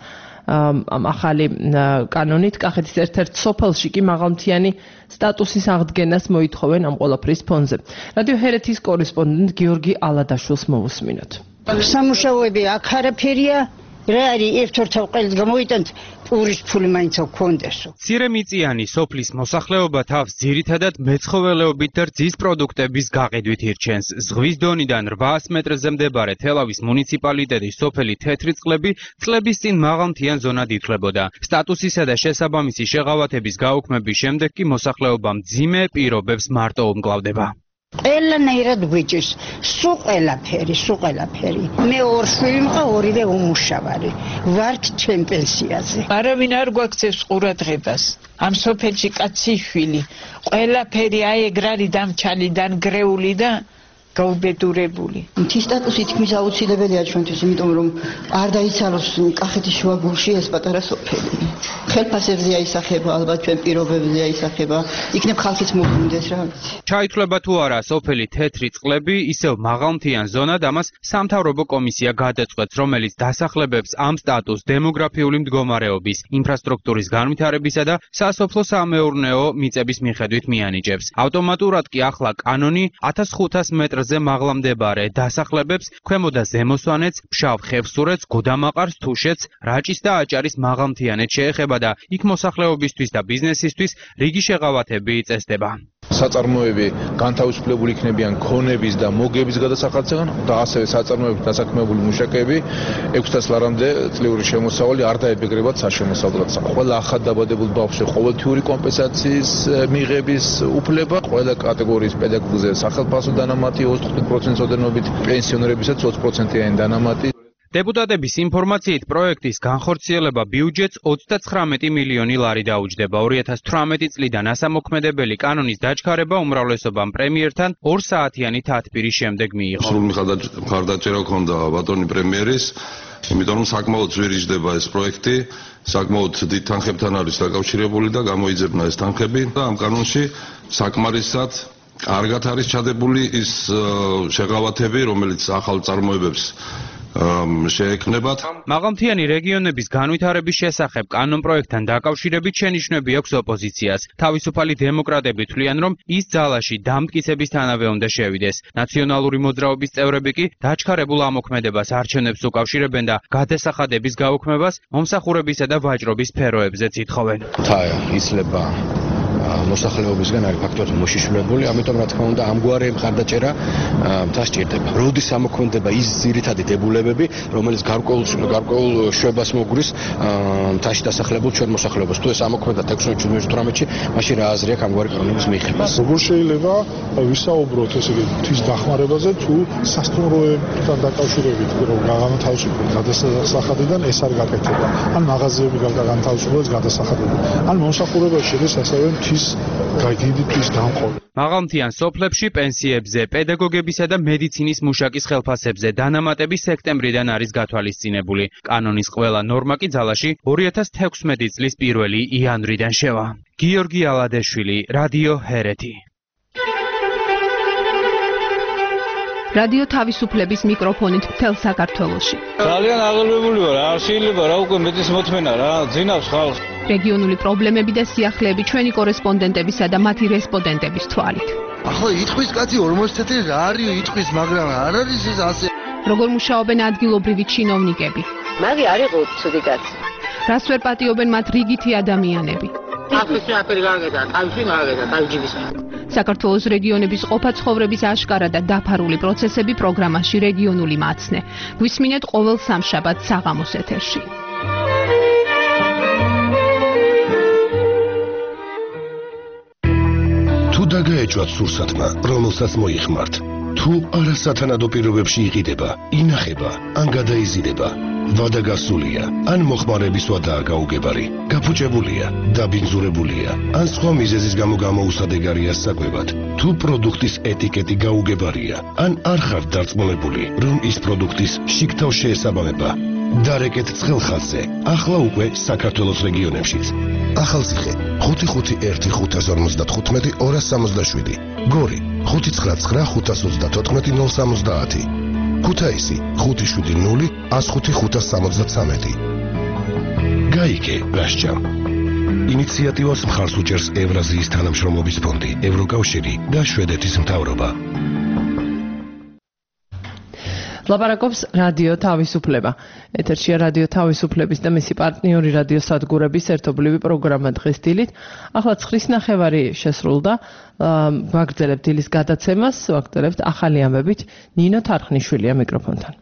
ამ ახალი კანონით კახეთის ერთ-ერთ სოფელში კი მაღალმთიანი სტატუსის აღდგენას მოითხოვენ ამ ყველაფრის ფონზე. რადიო ჰერეთის კორესპონდენტ გიორგი ალადაშვილს მოვუსმინოთ. სამუშაოები აქ არაფერია. რა არის ერთ-ერთ ყველს გამოიტანთ პურის ფული მაინც გქონდესო. ცირემიწიანი სოფლის მოსახლეობა თავს ძირითადად მეცხოველეობით და რძის პროდუქტების გაყიდვით ირჩენს. ზღვის დონიდან რვაას მეტრზე მდებარე თელავის მუნიციპალიტეტის სოფელი თეთრი წყლები წლების წინ მაღალმთიან ზონად ითვლებოდა. სტატუსისა და შესაბამისი შეღავათების გაუქმების შემდეგ კი მოსახლეობა მძიმე პირობებს მარტო უმკლავდება. ყველანაირად გვიჭირს, სულ ყველაფერი, სულ ყველაფერი. მე ორ შვილი მყავს, ორივე უმუშავარი. ვართ ჩემ პენსიაზე. არავინ არ გვაქცევს ყურადღებას. ამ სოფელში კაცი შვილი, ყველაფერი აი ეგ არის დამჩალი და ნგრეული და გაუბედურებული. მთის სტატუსი თქმის აუცილებელია ჩვენთვის, იმიტომ რომ არ დაიცალოს კახეთის შუაგულში ეს პატარა სოფელი. ხელფასებზე აისახება, ალბათ ჩვენ პირობებზე აისახება, იქნებ ხალხიც მოგუნდეს რა ვიცი. ჩაითვლება თუ არა სოფელი თეთრი წყლები, ისევ მაღალმთიან ზონად ამას სამთავრობო კომისია გადაწყვეტს, რომელიც დასახლებებს ამ სტატუს დემოგრაფიული მდგომარეობის, ინფრასტრუქტურის განვითარებისა და სასოფლო-სამეურნეო მიწების მიხედვით მიანიჭებს. ავტომატურად კი ახლა კანონი ათას ხუთას მეტრზე მაღლამდებარე დასახლებებს, ქვემო და ზემო სვანეთს, ფშავ ხევსურეთს, გუდამაყარს, თუშეთს, რაჭის და აჭარის მაღალმთიანეთს შეეხება და იქ მოსახლეობისთვის და ბიზნესისთვის რიგი შეღავათები წესდება. საწარმოები განთავისუფლებული იქნებიან ქონების და მოგების გადასახადისგან და ასევე საწარმოებით დასაქმებული მუშაკები ექვსას ლარამდე წლიური შემოსავალი არ დაებეგრებათ საშემოსავლად. ყველა ახალ დაბადებულ ბავშვზე ყოველთვიური კომპენსაციის მიღების უფლება, ყველა კატეგორიის პედაგოგზე სახელფასო დანამატი ოცდაოთხ პროცენტს ოდენობით, პენსიონერებისაც ოცი პროცენტიანი დანამატი. დეპუტატების ინფორმაციით პროექტის განხორციელება ბიუჯეტს ოცდაცხრამეტი მილიონი ლარი დაუჯდება. ორი ათას თვრამეტი წლიდან ასამოქმედებელი კანონის დაჩქარება უმრავლესობამ პრემიერთან ორ საათიანი თათბირის შემდეგ მიიღო. სრული მხარდაჭერა ჰქონდა ბატონი პრემიერის, იმიტომ რომ საკმაოდ ძვირიჯდება ეს პროექტი, საკმაოდ დიდ თანხებთან არის დაკავშირებული და გამოიძებნა ეს თანხები და ამ კანონში საკმარისად კარგად არის ჩადებული ის შეღავათები, რომელიც ახალ წარმოებებს შეექმნებათ. მაღალმთიანი რეგიონების განვითარების შესახებ კანონპროექტთან დაკავშირებით შენიშვნები აქვს ოპოზიციას. თავისუფალი დემოკრატები თვლიან, რომ ის ძალაში დამტკიცებისთანავე უნდა შევიდეს. ნაციონალური მოძრაობის წევრები კი დაჩქარებულ ამოქმედებას არჩევნებს უკავშირებენ და გადასახადების გაუქმებას მომსახურებისა და ვაჭრობის სფეროებზეც ითხოვენ. იცლება მოსახლეობისგან არის ფაქტობრივად მოშიშვლებული, ამიტომ რა თქმა უნდა ამგვარი მხარდაჭერა მთას ჭირდება. როდის ამოქმედება ის ძირითადი დებულებები, რომელიც გარკვეულ გარკვეულ შვებას მოგვრის მთაში დასახლებულ ჩვენ მოსახლეობას. თუ ეს ამოქმედა ექვსმეტ ოცდაოთხში, მაშინ რა აზრი აქვს ამგვარი კანონის მიღებას? როგორ შეიძლება ვისაუბროთ ესე იგი თვის დახმარებაზე, თუ სასტუმროებთან დაკავშირებით, რომ განთავისუფლდეს გადასახადიდან ეს არ გაკეთება. ან მაღაზიები განთავისუფლდეს გადასახადიდან. ან მომსახურებაში შედის ასევე თვის გაიდიდთვის დამყოლი. მაღალმთიან სოფლებში პენსიებზე, პედაგოგებისა და მედიცინის მუშაკის ხელფასებზე დანამატები სექტემბრიდან არის გათვალისწინებული. კანონის ყველა ნორმა კი ძალაში ორი ათას თექვსმეტი წლის პირველი იანვრიდან შევა. გიორგი ალადეშვილი, რადიო ჰერეთი. რადიო თავისუფლების მიკროფონით მთელ საქართველოში. ძალიან აღელვებული ვარ, არ შეიძლება რა უკვე მეტის მოთმენა რა, ძინავს ხალხს. რეგიონული პრობლემები და სიახლეები ჩვენი კორესპონდენტებისა და მათი რესპონდენტების თვალით. ახლა იტყვის კაცი ორმოცი წელი რა არის იტყვის, მაგრამ არ არის ეს ასე. როგორ მუშაობენ ადგილობრივი ჩინოვნიკები? მაგი არის ცუდი კაცი. რას ვერ პატიობენ მათ რიგითი ადამიანები? ახლა აფერი გაგედა, თავში მაგედა, თავჯიბის. საქართველოს რეგიონების ყოფა-ცხოვრების აშკარა და დაფარული პროცესები პროგრამაში რეგიონული მაცნე. გვისმინეთ ყოველ სამშაბათს საღამოს ეთერში. თუ დაგაეჭვათ სურსათმა, რომელსაც მოიხმართ, თუ არასათანადო პირობებში იყიდება, ინახება, ან გადაიზიდება, ვადა გასულია, ან მოხმარების ვადაა გაუგებარი, გაფუჭებულია, დაბინძურებულია, ან სხვა მიზეზის გამო გამოუსადეგარია საკვებად, თუ პროდუქტის ეტიკეტი გაუგებარია, ან არ ხართ დარწმუნებული, რომ ის პროდუქტის შიგთავ შეესაბამება, დარეკეთ ცხელხაზზე, ახლა უკვე საქართველოს რეგიონებშიც. ახალციხე ხუთი ხუთი ერთი ხუთას ორმოცდათხუთმეტი ორას სამოცდაშვიდი, გორი ხუთი ცხრა ცხრა ხუთას ოცდათოთხმეტი ნულ სამოცდაათი, ქუთაისი ხუთი შვიდი ნული ას ხუთი ხუთას სამოცდაცამეტი. გაიგე გასჯამ. ინიციატივას მხარს უჭერს ევრაზიის თანამშრომლობის ფონდი, ევროკავშირი და შვედეთის მთავრობა. ლაპარაკობს რადიო თავისუფლება. ეთერშია რადიო თავისუფლების და მისი პარტნიორი რადიო სადგურების ერთობლივი პროგრამა დღეს დილით. ახლა ცხრის ნახევარი შესრულდა. ვაგრძელებთ დილის გადაცემას, ვაგრძელებთ ახალი ამბებით. ნინო თარხნიშვილია მიკროფონთან.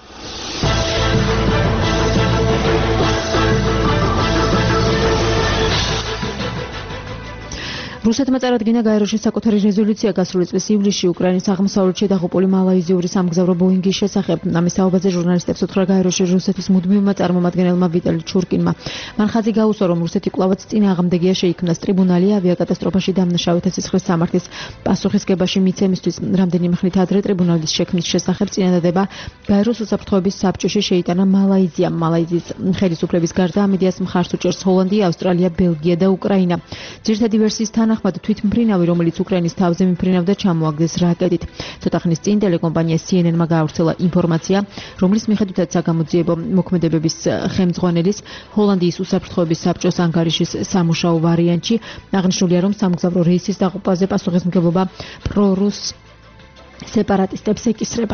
რუსეთმა წარადგინა გაეროში საკუთარი რეზოლუცია გასული წლის ივლისში უკრაინის აღმოსავლეთში დაღუპული მალაიზიური სამგზავრო ბოინგის შესახებ. ამის საუბარზე ჟურნალისტებს უთხრა გაეროში რუსეთის მუდმივმა წარმომადგენელმა ვიტალი ჩურკინმა. მან ხაზი გაუსვა, რომ რუსეთი კვლავაც წინააღმდეგია შეიქმნას ტრიბუნალი ავიაკატასტროფაში დამნაშავეთა სისხლის სამართლის პასუხისგებაში მიცემისთვის. რამდენიმე ხნით ადრე ტრიბუნალის შექმნის შესახებ წინადადება გაეროს უსაფრთხოების საბჭოში შეიტანა მალაიზიამ. მალაიზიის ხელისუფლების გარდა ამ იდეას მხარს უჭერს ჰოლანდია, ავსტრალია, ბელგია და უკრაინა. ძირითადი ვერსიის თანახმად თვითმფრინავი, რომელიც უკრაინის თავზე მიფრინავდა, ჩამოაგდეს რაკეტით. ცოტა ხნის წინ ტელეკომპანია C N N-მა გაავრცელა ინფორმაცია, რომლის მიხედვითაც საგამოძიებო მოქმედებების ხელმძღვანელის ჰოლანდიის უსაფრთხოების საბჭოს ანგარიშის სამუშაო ვარიანტში აღნიშნულია, რომ სამგზავრო რეისის დაღუპვაზე პასუხისმგებლობა პრორუს სეპარატისტებს ეკისრება.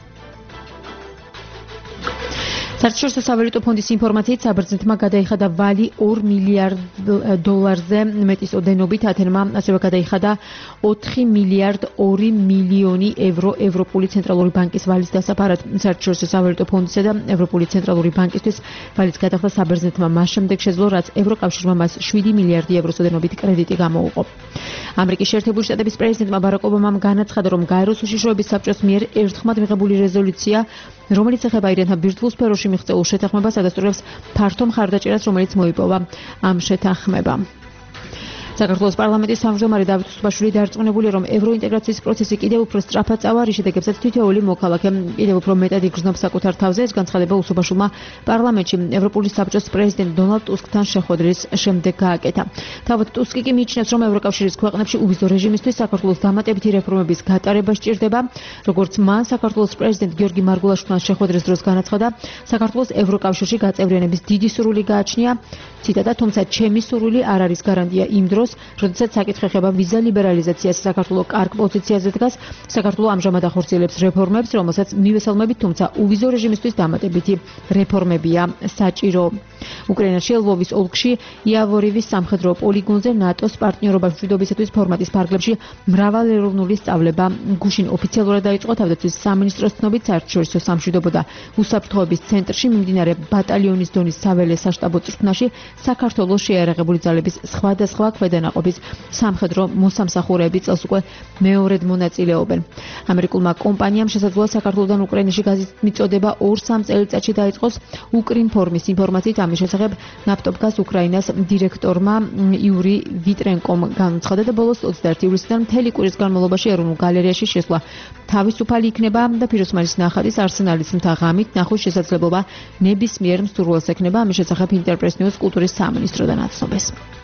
საერთაშორისო სავალუტო ფონდის ინფორმაციით საბერძნეთმა გადაიხადა ვალი ორ მილიარდ დოლარზე მეტის ოდენობით, ათენმა ასევე გადაიხადა ოთხი მილიარდ ორი მილიონი ევრო ევროპული ცენტრალური ბანკის ვალის დასაფარად. საერთაშორისო სავალუტო ფონდისა და ევროპული ცენტრალური ბანკისთვის ვალის გადახდა საბერძნეთმა მას შემდეგ შეძლო, რაც ევროკავშირმა მას შვიდი მილიარდი ევროს ოდენობით კრედიტი გამოუყო. ამერიკის შეერთებული შტატების პრეზიდენტმა ბარაკ ობამამ განაცხადა, რომ გაეროს უშიშროების საბჭოს მიერ ერთხმად მიღებული რეზოლუცია, რომელიც ეხება ირანთან ბირთვულ სფეროში მიღწეულ შეთანხმებას, ადასტურებს ფართო მხარდაჭერას, რომელიც მოიპოვა ამ შეთანხმებამ. საქართველოს პარლამენტის თავმჯდომარე დავით უსუბაშვილი დარწმუნებულია, რომ ევროინტეგრაციის პროცესი კიდევ უფრო სწრაფად წავა, რის შედეგებსაც თითოეული მოქალაქე კიდევ უფრო მეტად იგრძნობს საკუთარ თავზე. ეს განცხადება უსუბაშვილმა პარლამენტში ევროპული საბჭოს პრეზიდენტ დონალდ ტუსკთან შეხვედრის შემდეგ გააკეთა. თავად ტუსკი კი მიიჩნევს, რომ ევროკავშირის ქვეყნებში უვიზო რეჟიმისთვის საქართველოს დამატებითი რეფორმების გატარება სჭირდება. როგორც მან საქართველოს პრეზიდენტ გიორგი მარგულაშვილთან შეხვედრის დროს განაცხადა, საქართველოს ევროკავშირში გაწევრიანების დიდი სურვილი გააჩნია. ციტატა, თუმცა ჩემი სურვილი არ არის გარანტია იმ დროს, როდესაც საკითხი ეხება ვიზა ლიბერალიზაციას. საქართველოს კარგ პოზიციაზე დგას. საქართველოს ამჟამად ახორციელებს რეფორმებს, რომელსაც მივესალმებით, თუმცა უვიზო რეჟიმისთვის დამატებითი რეფორმებია საჭირო. უკრაინაში ლვოვის ოლქში იავორივის სამხედრო პოლიგონზე ნატოს პარტნიორობა მშვიდობისათვის ფორმატის ფარგლებში მრავალეროვნული სწავლება გუშინ ოფიციალურად დაიწყო. თავდაცვის სამინისტროს ცნობით, საერთაშორისო სამშვიდობო და უსაფრთხოების ცენტრში მიმდინარე ბატალიონის დონის საველე საშტაბო წვრთნაში საქართველოს შეიარაღებული ძალების სხვადასხვა ქვედანაყოფის სამხედრო მოსამსახურეები წელს უკვე მეორედ მონაწილეობენ. ამერიკულმა კომპანიამ შესაძლოა საქართველოსთან უკრაინაში გაზის მიწოდება ორ-სამ წელიწადში დაიწყოს. უკრინფორმის ინფორმაციით ამის შესახებ ნაფტობგაზ უკრაინას დირექტორმა იური ვიტრენკომ განაცხადა და ბოლოს ოცდაერთი ივლისიდან მთელი კვირის განმავლობაში ეროვნულ გალერეაში შესვლა თავისუფალი იქნება და ფიროსმანის ნახატის არსენალის მთა-ღამით ნახვის შესაძლებლობა ნებისმიერ მსურველს ექნება. ამის შესახებ ინტერპრეს ნიუს კულტურის სამინისტროდან აცნობს.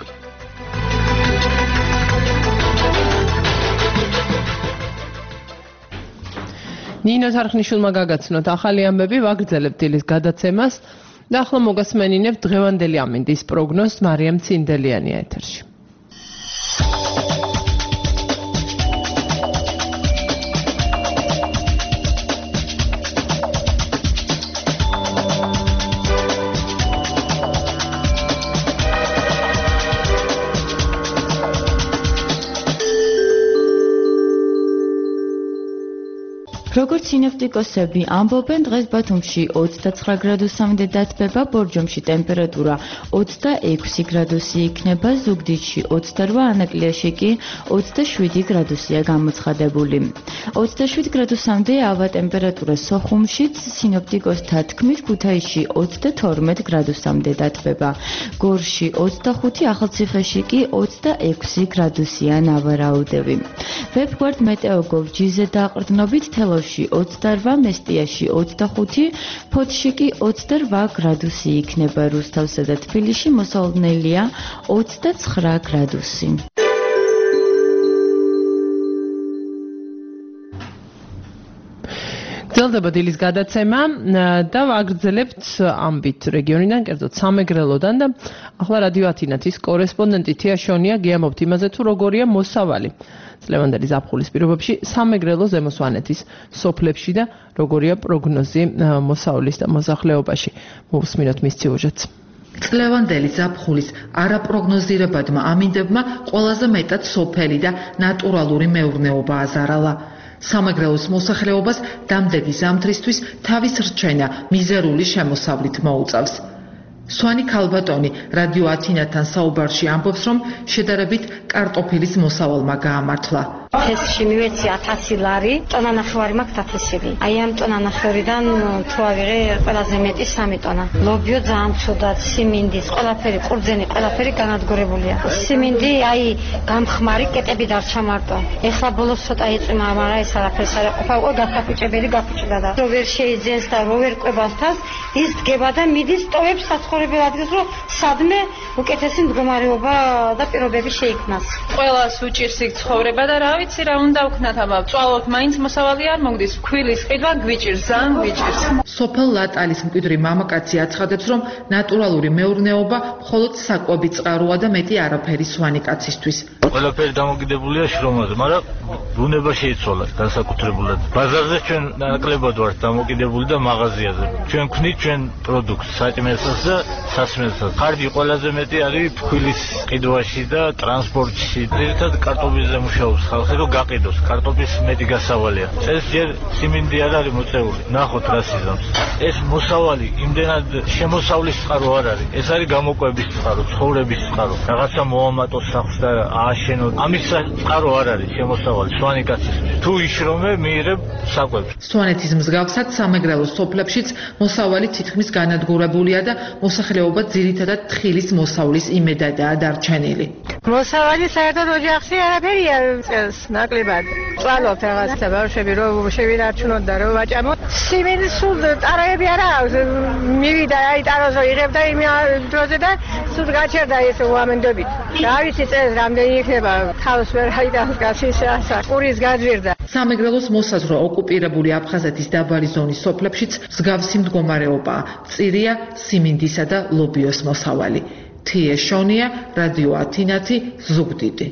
ნინო თარხნიშვილმა გაგაცნოთ ახალი ამბები, ვაგრძელებთ დილის გადაცემას და ახლა მოგასმენინებთ დღევანდელი ამინდის პროგნოზს. მარიამ ცინდელიანია ეთერში. როგორც სინოპტიკოსები ამბობენ, დღეს ბათუმში ოცდაცხრა გრადუსამდე დათბება, ბორჯომში ტემპერატურა ოცდაექვსი გრადუსი იქნება, ზუგდიდში ოცდარვა, ანაკლიაში კი ოცდაშვიდი გრადუსია გამოცხადებული. ოცდაშვიდ გრადუსამდე ავა ტემპერატურა სოხუმშიც, სინოპტიკოსთა თქმით, ქუთაისში ოცდათორმეტ გრადუსამდე დათბება, გორში ოცდახუთი, ახალციხეში კი ოცდაექვსი გრადუსია ნავარაუდები. ვებგვერდ მეტეოგოვ ჯიზე დაყრდნობით თელავში ოცდარვა, მესტიაში ოცდახუთი, ფოთში კი ოცდარვა გრადუსი იქნება. რუსთავსა და თბილისში მოსალოდნელია ოცდაცხრა გრადუსი. გრძელდება დილის გადაცემა და ვაგრძელებთ ამბით რეგიონიდან, კერძოდ სამეგრელოდან და ახლა რადიო ათინათის კორესპონდენტი თია შონია გიამობთ იმაზე თუ როგორია მოსავალი წლევანდელი ზაფხულის პირობებში სამეგრელო ზემო სვანეთის სოფლებში და როგორია პროგნოზი მოსავლის და მოსახლეობაში. მოვუსმინოთ მის სიუჟეტს. წლევანდელი ზაფხულის არაპროგნოზირებადმა ამინდებმა ყველაზე მეტად სოფელი და ნატურალური მეურნეობა აზარალა. სამეგრელოს მოსახლეობას დამდეგი ზამთრისთვის თავის რჩენა მიზერული შემოსავლით მოუწევს. სვანი ქალბატონი რადიო ათინათთან საუბარში ამბობს, რომ შედარებით კარტოფილის მოსავალმა გაამართლა. თესში მივეცი ათასი ლარი, ტონა ნახევარი მაქვს დათესილი. აი ამ ტონა ნახევრიდან თუ ავიღე ყველაზე მეტი სამი ტონა. ლობიო ძალიან ცუდად, სიმინდის, ყველაფერი, ყურძენი, ყველაფერი განადგურებულია. სიმინდი აი გამხმარი კეტები დარჩა მარტო. ეხლა ბოლოს ცოტა იწვიმა, მაგრამ ეს არაფერს არ ყოფა, უკვე გაფუჭებელი გაფუჭდა და რო ვერ შეიძენს და რო ვერ ყვებას თავს, ის დგება და მიდის ტოვებს საცხოვრებელ ადგილს, რომ სადმე უკეთესი მდგომარეობა და პირობები შეიქმნას. ყველას უჭირს იქ ცხოვრება და რა ვიცი რა უნდა ვქნათ, აბა წვალოთ მაინც მოსავალი არ მოგდის, ფქვილის ყიდვა გვიჭირს, ძალიან გვიჭირს. სოფელ ლატალის მკვიდრი მამაკაცი აცხადებს, რომ ნატურალური მეურნეობა მხოლოდ საკვები წყაროა და მეტი არაფერი სვანიკაცისთვის. ყველაფერი დამოკიდებულია შრომაზე, მაგრამ ბუნება შეიცვალა განსაკუთრებულად. ბაზარზე ჩვენ ნაკლებად ვართ დამოკიდებული და მაღაზიაზე. ჩვენ ვქნით ჩვენ პროდუქტს, საჭმელსაც და სასმელსაც. ხარჯი ყველაზე მეტი არის ფქვილის ყიდვაში და ტრანსპორტში. ძირითადად კარტოფილზე მუშაობს ხალხი, რომ გაყიდოს. კარტოფილის მეტი გასავალია. ეს ჯერ სიმინდი არ არის მოწეული. ნახოთ რა სიზამს. ეს მოსავალი იმდენად შემოსავლის წყარო არ არის. ეს არის გამოკვების წყარო, ცხოვრების წყარო. რაღაცა მოამატოს სახლს და ააშენოთ. ამის წყარო არ არის შემოსავალი სვანიკაცისთვის. თუ იშრომე, მიიღებ საკვებს. სვანეთის მსგავსად სამეგრელოს სოფლებშიც მოსავალი თითქმის განადგურებულია და მოსახლეობა ძირითადად თხილის მოსავლის იმედადაა დარჩენილი. მოსავალი საერთოდ ოჯახში არაფერია წელს ნაკლებად. წვალობთ რაღაცა ბავშვები რომ შევინარჩუნოთ და რომ ვაჭამოთ. სიმინდი სულ ტაროები არა აქვს. მივიდა აი ტაროს იღებ და იმ დროზე და სულ გაჩერდა ეს უამენდობით. რა ვიცი წელს რამდენი იქნება თავს ვერ აიტანს გასის ასა. ყურის გაძვირდა. სამეგრელოს მოსაზღვრე ოკუპირებული აფხაზეთის დაბალი ზონის სოფლებშიც მსგავსი მდგომარეობაა. მწირია სიმინდისა და ლობიოს მოსავალი. თია შონია, რადიო ათინათი, ზუგდიდი.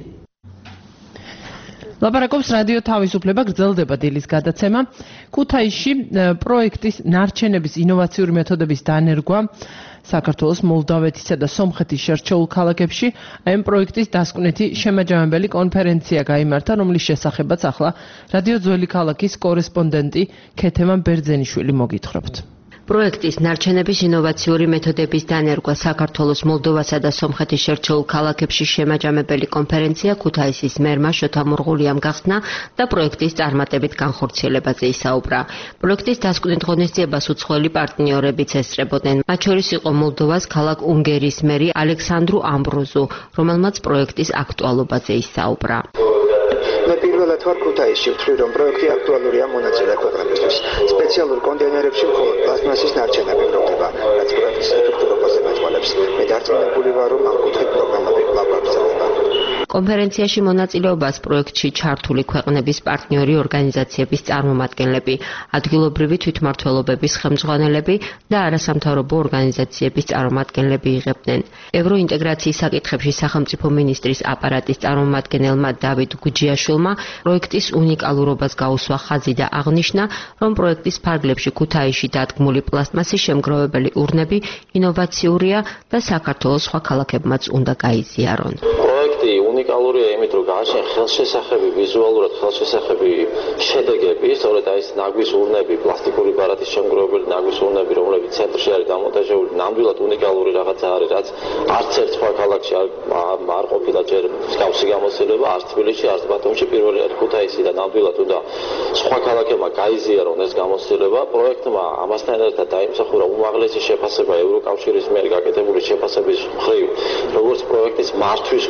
ლაპარაკობს რადიო თავისუფლება, გრძელდება დილის გადაცემა. ქუთაისში პროექტის ნარჩენების ინოვაციური მეთოდების დანერგვა საქართველოს, მოლდავეთისა და სომხეთის შერჩეულ ქალაქებში ამ პროექტის დასკვნითი შემაჯამებელი კონფერენცია გაიმართა, რომლის შესახებაც ახლა რადიო ძველი ქალაქის კორესპონდენტი ქეთემან ბერძენიშვილი მოგითხრობთ. პროექტის ნარჩენების ინოვაციური მეთოდების დანერგვა საქართველოს, მოლდოვასა და სომხეთის შერჩეულ ქალაქებში შემაჯამებელი კონფერენცია ქუთაისის მერმა შოთა მურღულიამ გახსნა და პროექტის წარმატებით განხორციელებაზე ისაუბრა. პროექტის დასკვნით ღონისძიებას უცხოელი პარტნიორებიც ესწრებოდნენ. მათ შორის იყო მოლდოვას ქალაქ უნგერის მერი ალექსანდრუ ამბროზუ, რომელმაც პროექტის აქტუალობაზე ისაუბრა. მე პირველად ვარ ქუთაისში, ვთვლი რომ პროექტი აქტუალურია მონაწილე ქვეყნებისთვის. სპეციალურ კონტეინერებში მხოლოდ პლასტმასის ნარჩენები გროვდება, რაც პროექტის ეფექტურობაზე მეტყველებს. მე დარწმუნებული ვარ, რომ ამ კუთხით პროგრამები კვლავ გაგრძელდება. კონფერენციაში მონაწილეობას პროექტში ჩართული ქვეყნების პარტნიორი ორგანიზაციების წარმომადგენლები, ადგილობრივი თვითმმართველობების ხელმძღვანელები და არასამთავრობო ორგანიზაციების წარმომადგენლები იღებდნენ. ევროინტეგრაციის საკითხებში სახელმწიფო მინისტრის აპარატის წარმომადგენელმა დავით გუჯიაშვილმა პროექტის უნიკალურობას გაუსვა ხაზი და აღნიშნა, რომ პროექტის ფარგლებში ქუთაისში დადგმული პლასტმასის შემგროვებელი ურნები ინოვაციურია და საქართველოს სხვა ქალაქებმაც უნდა გაიზიარონ. უნიკალურია იმით, რომ გააჩნია ხელშესახები, ვიზუალურად ხელშესახები შედეგები, სწორედ აი ეს ნაგვის ურნები, პლასტიკური ბარათის შემგროვებელი ნაგვის ურნები, რომლებიც ცენტრში არის დამონტაჟებული, ნამდვილად უნიკალური რაღაცა არის, რაც არც ერთ სხვა ქალაქში არ ყოფილა ჯერ მსგავსი გამოცდილება, არც თბილისში, არც ბათუმში, პირველი არის ქუთაისი და ნამდვილად უნდა სხვა ქალაქებმა გაიზიარონ ეს გამოცდილება. პროექტმა ამასთან ერთად დაიმსახურა უმაღლესი შეფასება ევროკავშირის მიერ გაკეთებული შეფასების მხრივ, როგორც პროექტის მართვის კუთხით,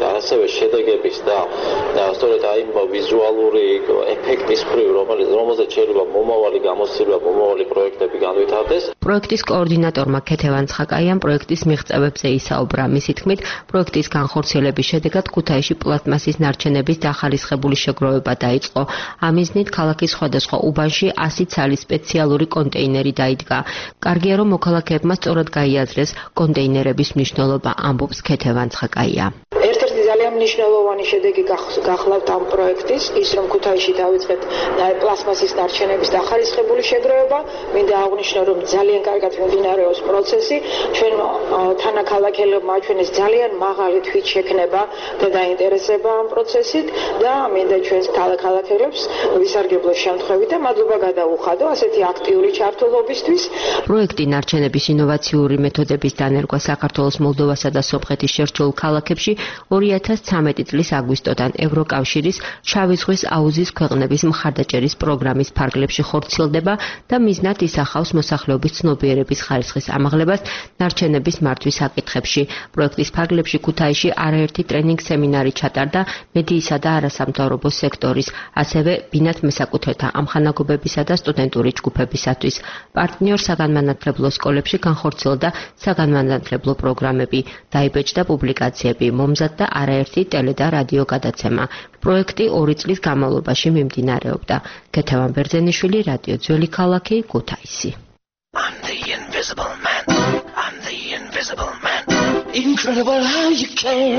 ასევე შედეგების და სწორედ აი ვიზუალური ეფექტის მხრივ, რომელიც რომელზეც შეიძლება მომავალი გამოცდილება, მომავალი პროექტები განვითარდეს. პროექტის კოორდინატორმა ქეთევან ცხაკაიამ პროექტის მიღწევებზე ისაუბრა. მისი თქმით, პროექტის განხორციელების შედეგად ქუთაისში პლასტმასის ნარჩენების დახალისხებული შეგროვება დაიწყო. ამ მიზნით ქალაქის სხვადასხვა უბანში ასი ცალი სპეციალური კონტეინერი დაიდგა. კარგია, რომ მოქალაქეებმა სწორად გაიაზრეს კონტეინერების მნიშვნელობა, ამბობს ქეთევან ცხაკაია. ერთ-ერთი ძალიან მნიშვნელოვანი შედეგი გახლავთ ამ პროექტის, ის რომ ქუთაისში დავიწყეთ პლასმასის ნარჩენების დახალისხებული შეგროვება. მინდა აღვნიშნო, რომ ძალიან კარგად მიმდინარეობს პროცესი. ჩვენ თანაქალაქელებმა აჩვენეს ძალიან მაღალი თვით შექნება და დაინტერესება ამ პროცესით და მინდა ჩვენს თანაქალაქელებს ვისარგებლოს შემთხვევით და მადლობა გადაუხადო ასეთი აქტიური ჩართულობისთვის. პროექტი ნარჩენების ინოვაციური მეთოდების დანერგვა საქართველოს, მოლდოვასა და სომხეთის შერჩეულ ქალაქებში ორი ათას ცხრამეტი წლის აგვისტოდან ევროკავშირის შავი ზღვის აუზის ქვეყნების მხარდაჭერის პროგრამის ფარგლებში ხორციელდება და მიზნად ისახავს მოსახლეობის ცნობიერების ხარისხის ამაღლებას ნარჩენების მართვის საკითხებში. პროექტის ფარგლებში ქუთაისში არაერთი ტრენინგ სემინარი ჩატარდა მედიისა და არასამთავრობო სექტორის, ასევე ბინათ მესაკუთრეთა ამხანაგობებისა და სტუდენტური ჯგუფებისათვის. პარტნიორ საგანმანათლებლო სკოლებში განხორციელდა საგანმანათლებლო პროგრამები, დაიბეჭდა პუბლიკაციები, მომზადდა არაერთი ტელე და რადიო გადაცემა. პროექტი ორი წლის განმავლობაში მიმდინარეობდა. ქეთევან ბერძენიშვილი, რადიო ძველი ქალაქი, ქუთაისი. I'm the invisible man. I'm the invisible man. Incredible how you can.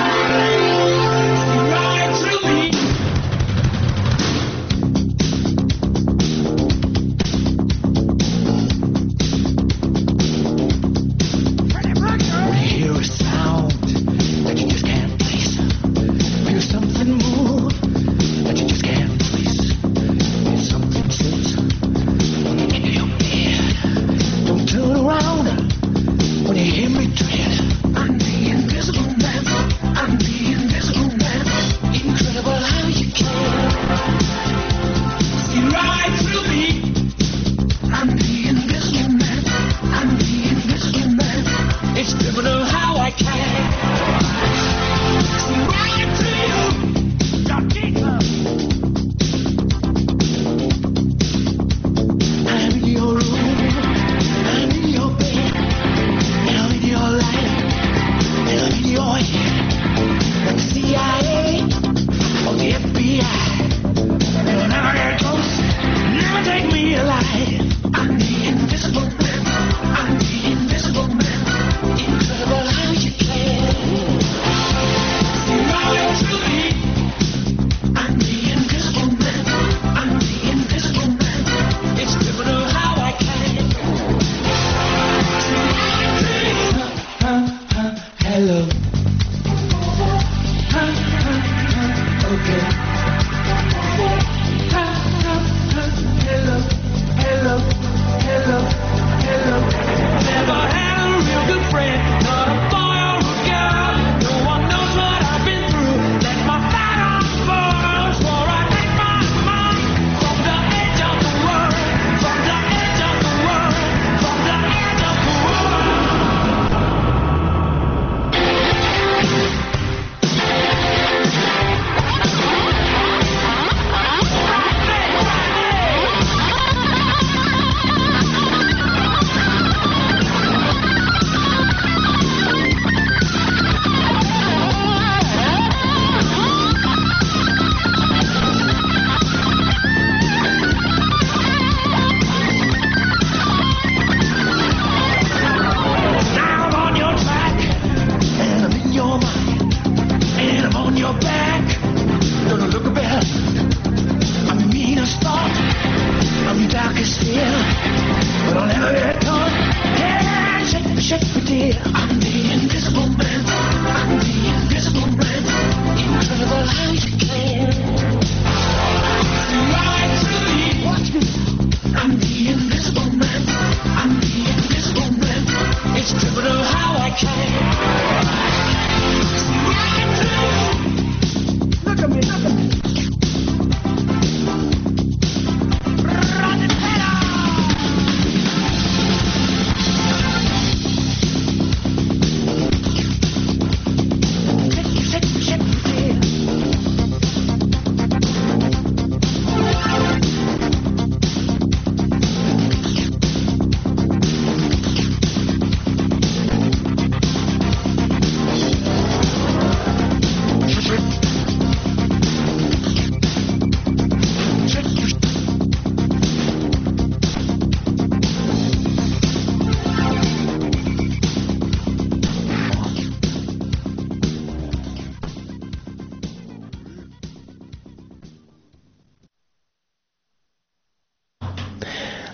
Right through me. When you hear a sound that you just can't place, feel something move that you just can't place, feel something slips into your bed. Don't turn around when you hear me tread. I'm the invisible man. I'm the invisible man. Incredible how you can see right through me. I'm the invisible man. I'm the invisible man. It's criminal how I can see right through you. Now, Jesus. I'm in your room. I'm in your bed. And I'm in your life. And I'm in your head. From the C I A or the F B I. They'll never get close. Never take me alive. I'm the invisible man. I'm the invisible man. Incredible how you can see right through me. I'm the invisible man. I'm the invisible man. It's criminal how I can see right through you. Huh, huh, hello. Huh, huh, huh, okay. Huh, huh, huh, hello, hello, hello, hello. Never had a real good friend, not a boy or a girl. No one knows what I've been through. Let my fire on burn, for I take my mind from the edge of the world, from the edge of the world, from the edge of the world. Now I'm on your track, and I'm in your mind, and I'm on your back. Don't look back. I'm your meanest thought, I'm your darkest fear, but I'll never get caught. Yeah, shake me, shake me, dear. I'm the invisible man. I'm the invisible man. Incredible how you can see right through me. Watch me. I'm the invisible man. I'm the invisible man. It's criminal how I can see right through you. Look at me, look at me. Run it better. Shake, shake,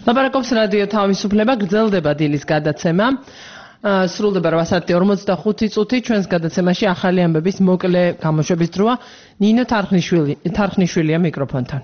ლაპარაკობს რადიო თავისუფლება, გრძელდება დილის გადაცემა. სრულდება რვასათი ორმოცდახუთი წუთი. ჩვენს გადაცემაში ახალი ამბების მოკლე გამოშვების დროა. ნინო თარხნიშვილი თარხნიშვილია მიკროფონთან.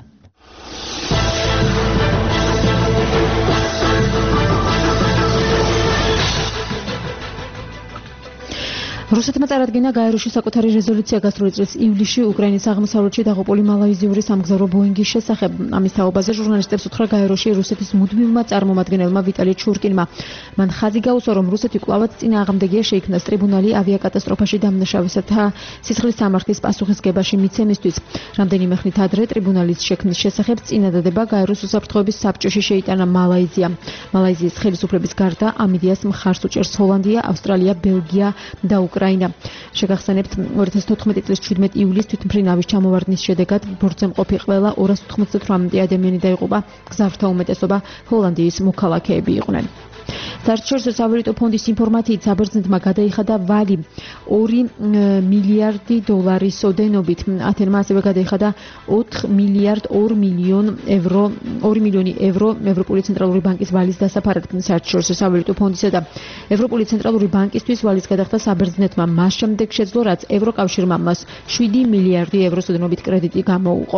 რუსეთმა წარადგინა გაეროში საკუთარი რეზოლუცია გასული წლის ივლისში უკრაინის აღმოსავლეთში დაღუპული მალაიზიური სამგზავრო ბოინგის შესახებ. ამის თაობაზე ჟურნალისტებს უთხრა გაეროში რუსეთის მუდმივმა წარმომადგენელმა ვიტალი ჩურკინმა. მან ხაზი გაუსვა, რომ რუსეთი კვლავაც წინააღმდეგია შეიქმნას ტრიბუნალი ავიაკატასტროფაში დამნაშავესთა სისხლის სამართლის პასუხისგებაში მიცემისთვის. რამდენიმე ხნით ადრე ტრიბუნალის შექმნის შესახებ წინადადება გაეროს უსაფრთხოების საბჭოში შეიტანა მალაიზია. მალაიზიის ხელისუფლების გარდა ამ იდეას მხარს უჭერს ჰოლანდია, ავსტრალია, ბელგია და უკრაინა. შეგახსენებთ ორი ათას თოთხმეტი წლის შვიდმეტი ივლისს თვითმფრინავის ჩამოვარდნის შედეგად ბორცვზე მყოფი ყველა ორას ოთხმოცდათვრამეტი ადამიანი დაიღუპა. გზავრთა უმეტესობა ჰოლანდიის მოქალაქეები იყვნენ. საერთაშორისო სავალუტო ფონდის ინფორმაციით საბერძნეთმა გადაიხადა ვალი ორი მილიარდი დოლარის ოდენობით. ათენმა ასევე გადაიხადა ოთხ მილიარდ ორი მილიონ ევრო ორი მილიონი ევრო ევროპული ცენტრალური ბანკის ვალის დასაფარად. საერთაშორისო სავალუტო ფონდისა და ევროპული ცენტრალური ბანკისთვის ვალის გადახდა საბერძნეთმა მას შემდეგ შეძლო, რაც ევროკავშირმა მას შვიდი მილიარდი ევროს ოდენობით კრედიტი გამოუყო.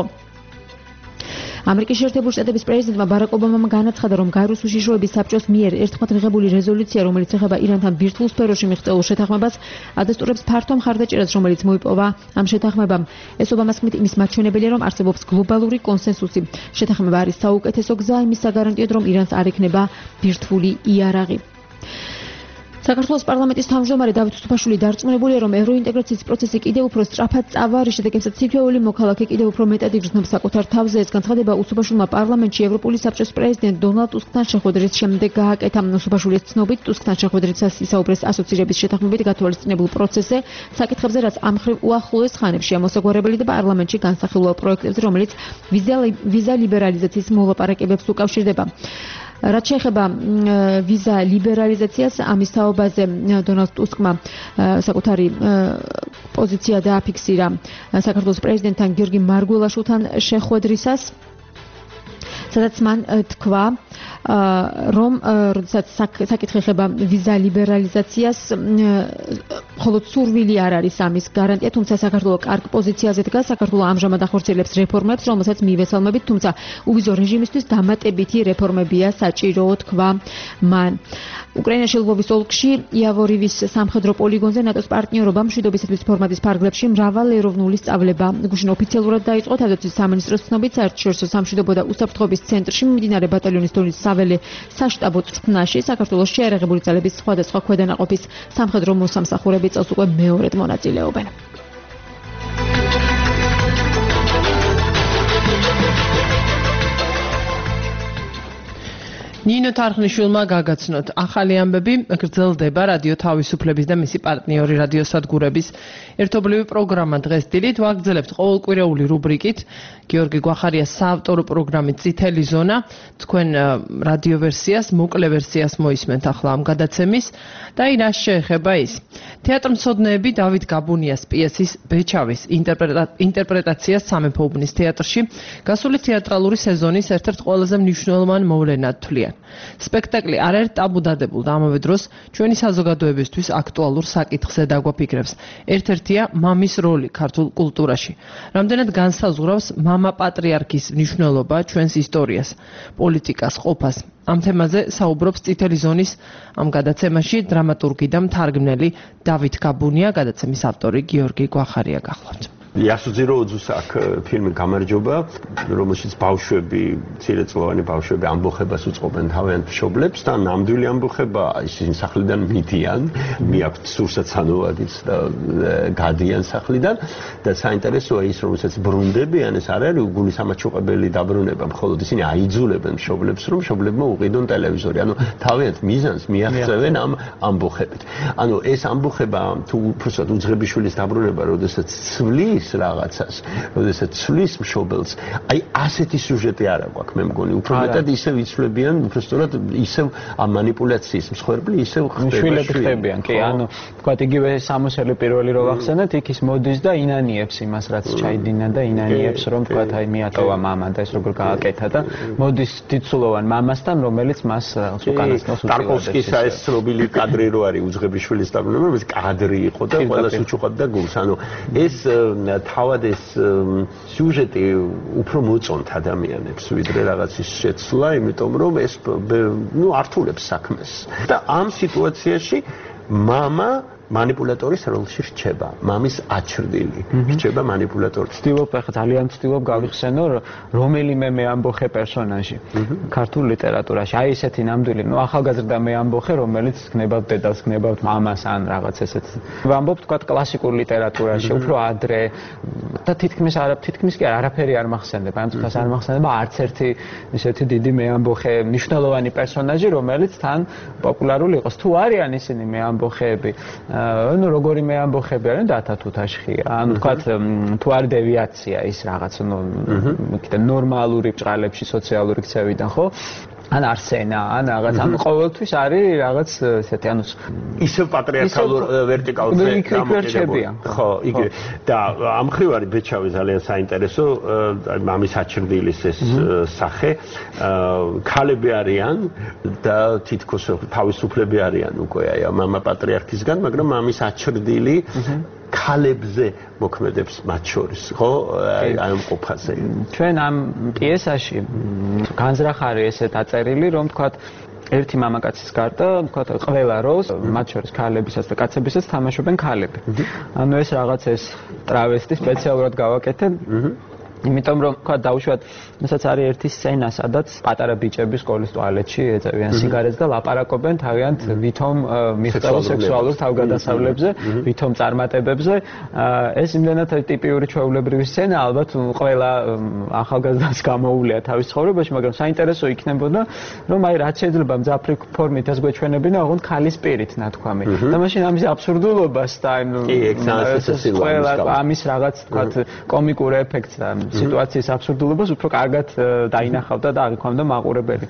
ამერიკის შეერთებული შტატების პრეზიდენტმა ბარაკ ობამამ განაცხადა, რომ გაეროს უშიშროების საბჭოს მიერ ერთხმად მიღებული რეზოლუცია, რომელიც ეხება ირანთან ბირთვულ სფეროში მიღწეულ შეთანხმებას, ადასტურებს ფართო მხარდაჭერას, რომელიც მოიპოვა ამ შეთანხმებამ. ეს ობამას თქმით იმის მაჩვენებელია, რომ არსებობს გლობალური კონსენსუსი. შეთანხმება არის საუკეთესო გზა იმის საგარანტიოდ, რომ ირანს არ ექნება ბირთვული იარაღი. საქართველოს პარლამენტის თავმჯდომარე დავით უსუფაშვილი დარწმუნებულია, რომ ევროინტეგრაციის პროცესი კიდევ უფრო სწრაფად წავა, რის შედეგებსაც თითოეული მოქალაქე კიდევ უფრო მეტად იგრძნობს საკუთარ თავზე. ეს განცხადება უსუფაშვილმა პარლამენტში ევროპული საბჭოს პრეზიდენტ დონალდ ტუსკთან შეხვედრის შემდეგ გააკეთა. უსუფაშვილის ცნობით, ტუსკთან შეხვედრისას ისაუბრეს ასოცირების შეთანხმებით გათვალისწინებულ პროცესზე, საკითხებზე, რაც ამ მხრივ უახლოეს ხანებში ამოსაგვარებელი და პარლამენტში განსახილველ პროექტებზე, რომელიც ვიზა ლიბერალიზაციის მოლაპარაკებებს უკავშირდება. რაც შეეხება ვიზა ლიბერალიზაციას, ამის თაობაზე დონალდ ტუსკმა საკუთარი პოზიცია დააფიქსირა საქართველოს პრეზიდენტთან გიორგი მარგველაშვილთან შეხვედრისას, სადაც მან თქვა, რომ როდესაც საკითხი ეხება ვიზა ლიბერალიზაციას, მხოლოდ სურვილი არ არის ამის გარანტია, თუმცა საქართველოს კარგ პოზიციაზე დგას. საქართველოს ამჟამად ახორციელებს რეფორმებს, რომელსაც მივესალმებით, თუმცა უვიზო რეჟიმისთვის დამატებითი რეფორმებია საჭირო, თქვა მან. უკრაინაში ლვოვის ოლქში იავორივის სამხედრო პოლიგონზე ნატოს პარტნიორობა მშვიდობისათვის ფორმატის ფარგლებში მრავალეროვნული სწავლება გუშინ ოფიციალურად დაიწყო. თავდაცვის სამინისტროს ცნობით, საერთაშორისო სამშვიდობო და უსაფრთხოების ცენტრში მიმდინარე ბატალიონის დონის საველე საშტაბო წვრთნაში საქართველოს შეიარაღებული ძალების სხვადასხვა ქვედანაყოფის სამხედრო მოსამსახურები წელს უკვე მეორედ მონაწილეობენ. ნინო თარხნიშვილმა გაგაცნოთ ახალი ამბები. გრძელდება რადიო თავისუფლების და მისი პარტნიორი რადიო სადგურების ერთობლივი პროგრამა დღეს დილით. ვაგრძელებთ ყოველკვირეული რუბრიკით გიორგი გვახარიას საავტორო პროგრამით წითელი ზონა. თქვენ რადიო ვერსიას, მოკლე ვერსიას მოისმენთ ახლა ამ გადაცემის და აი რა შეეხება ის. თეატრმცოდნეები დავით გაბუნიას პიესის ბეჩავის ინტერპრეტაციას სამეფო უბნის თეატრში გასული თეატრალური სეზონის ერთ-ერთ ყველაზე მნიშვნელოვან მოვლენად თვლიან. სპექტაკლი არაერთ ტაბუ დადებულ და ამავე დროს ჩვენი საზოგადოებისთვის აქტუალურ საკითხზე დაგვაფიქრებს. ერთ-ერთია მამის როლი ქართულ კულტურაში. რამდენად განსაზღვრავს მამა პატრიარქის მნიშვნელობა ჩვენს ისტორიას, პოლიტიკას, ყოფას. ამ თემაზე საუბრობს წითელი ზონის ამ გადაცემაში დრამატურგი და მთარგმნელი დავით გაბუნია, გადაცემის ავტორი გიორგი გვახარია. გახლავთ. იასუძირო ოძუსაკ ფილმი გამარჯობა, რომელშიც ბავშვები, მცირეწლოვანი ბავშვები ამბოხებას უწყობენ თავიანთ მშობლებს და ნამდვილი ამბოხება ისინი სახლიდან მიდიან, მიაქვთ სურსათანოვადიც და გადიან სახლიდან და საინტერესოა ის, რომელსაც ბრუნდებიან, ეს არ არის გულისამაჩუყებელი დაბრუნება, მხოლოდ ისინი აიძულებენ მშობლებს, რომ მშობლებმა უყიდონ ტელევიზორი. ანუ თავიანთ მიზანს მიაღწევენ ამ ამბოხებით. ანუ ეს ამბოხება თუ უბრალოდ უძღებიშვილის დაბრუნება, როდესაც ცვლის ცვლის რაღაცას, როდესაც ცვლის მშობელს, აი ასეთი სიუჟეტი არ აქვს, მე მგონი, უფრო მეტად ისევ იცვლებიან, უფრო სწორად ისევ ამ манипуляციის მსხვერპლი ისევ ხდება. შვილები ხდებიან, კი, ანუ თქვათ იგივე სამოსელი პირველი რო ვახსენეთ, იქ ის მოდის და ინანიებს იმას, რაც ჩაიდინა და ინანიებს, რომ თქვათ აი მიატოვა მამა და ეს როგორ გააკეთა და მოდის დიდსულოვან მამასთან, რომელიც მას უკანასკნელს უწევდა. ტარკოვსკის ეს ცნობილი კადრი რო არის უძღების შვილის დაბნელება, ეს კადრი იყო და ყველას უჩუქებდა გულს. ანუ ეს თავად ეს სიუჟეტი უფრო მოწონთ ადამიანებს, ვიდრე რაღაცის შეცვლა, იმიტომ რომ ეს ნუ ართულებს საქმეს. და ამ სიტუაციაში მამა манипуляტორის როლში რჩება, მამის აჩრდილი რჩება манипуляტორი. ვცდილობ ახლა ძალიან ვცდილობ გავიხსენო რომელიმე მეამბოხე პერსონაჟი ქართულ ლიტერატურაში. აი ესეთი ნამდვილი, ნუ ახალგაზრდა მეამბოხე, რომელიც გნებავთ დედას, გნებავთ მამას ან რაღაც ესეთ. ვამბობ თქვა კლასიკურ ლიტერატურაში, უფრო ადრე და თითქმის არა თითქმის კი არაფერი არ მახსენდება. ამ წუთას არ მახსენდება არც ერთი ისეთი დიდი მეამბოხე, მნიშვნელოვანი პერსონაჟი, რომელიც თან პოპულარული იყოს. თუ არიან ისინი მეამბოხეები, ну როგორი მეამბოხები არიან დათა თუთაშხია. ანუ თქვათ თუ არ დევიაცია ის რაღაც ნუ იქიდან ნორმალური ბჭყალებში სოციალური ქცევიდან, ხო? ან არსენა, ან რაღაც ამ ყოველთვის არის რაღაც ესეთი ანუ ისევ პატრიარქალურ ვერტიკალურ გამოკიდებია. ხო, იგივე. და ამ ხრივ არის ბეჩავი ძალიან საინტერესო, მამის აჩრდილის ეს სახე, ქალები არიან და თითქოს თავისუფლები არიან უკვე აი მამა პატრიარქისგან, მაგრამ მამის აჩრდილი ქალებზე მოქმედებს მათ შორის, ხო? აი ამ ყოფაზე. ჩვენ ამ პიესაში განზრახარი ესე დაწერილი, რომ თქვათ ერთი მამაკაცის გარდა, თქვათ ყველა როლს, მათ შორის ქალებისაც და კაცებისაც თამაშობენ ქალები. ანუ ეს რაღაც ეს ტრავესტი სპეციალურად გავაკეთე. იმიტომ რომ თქვა დავუშვათ, მასაც არის ერთი სცენა, სადაც პატარა ბიჭები სკოლის ტუალეტში ეწევიან სიგარეტს და ლაპარაკობენ თავიანთ ვითომ მიღწეულ სექსუალურ თავგადასავლებზე, ვითომ წარმატებებზე. ეს იმდენად ტიპიური ჩვეულებრივი სცენა, ალბათ ყველა ახალგაზრდას გამოუვლია თავის ცხოვრებაში, მაგრამ საინტერესო იქნებოდა, რომ აი რაც შეიძლება მძაფრი ფორმით ეს გვეჩვენებინა, ოღონდ ქალის პირით ნათქვამი. და მაშინ ამის აბსურდულობას და აი ამის რაღაც თქვათ კომიკურ ეფექტს და სიტუაციის აბსურდულობას უფრო კარგად დაინახავდა და აღიქვამდა მაყურებელი.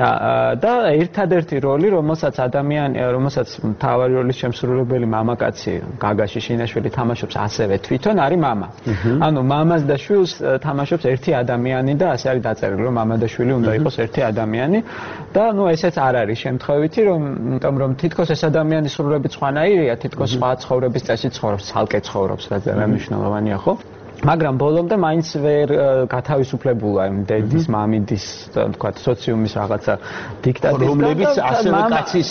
და ერთადერთი როლი, რომელსაც ადამიანი, რომელსაც მთავარი როლის შემსრულებელი მამაკაცი გაგაში შინაშვილი თამაშობს ასევე თვითონ არის მამა. ანუ მამას და შვილს თამაშობს ერთი ადამიანი და ასე არის დაწერილი, რომ მამა და შვილი უნდა იყოს ერთი ადამიანი და ნუ ესეც არ არის შემთხვევითი, რომ იმიტომ რომ თითქოს ეს ადამიანის სრულებით სხვანაირია, თითქოს სხვა ცხოვრების წესით ცხოვრობს, ცალკე ცხოვრობს, რაც ძალიან მნიშვნელოვანია, ხო? მაგრამ ბოლომდე მაინც ვერ გათავისუფლებულა იმ დედის, მამიდის, თქვათ, სოციუმის რაღაცა დიქტატის, რომლებიც ასევე კაცის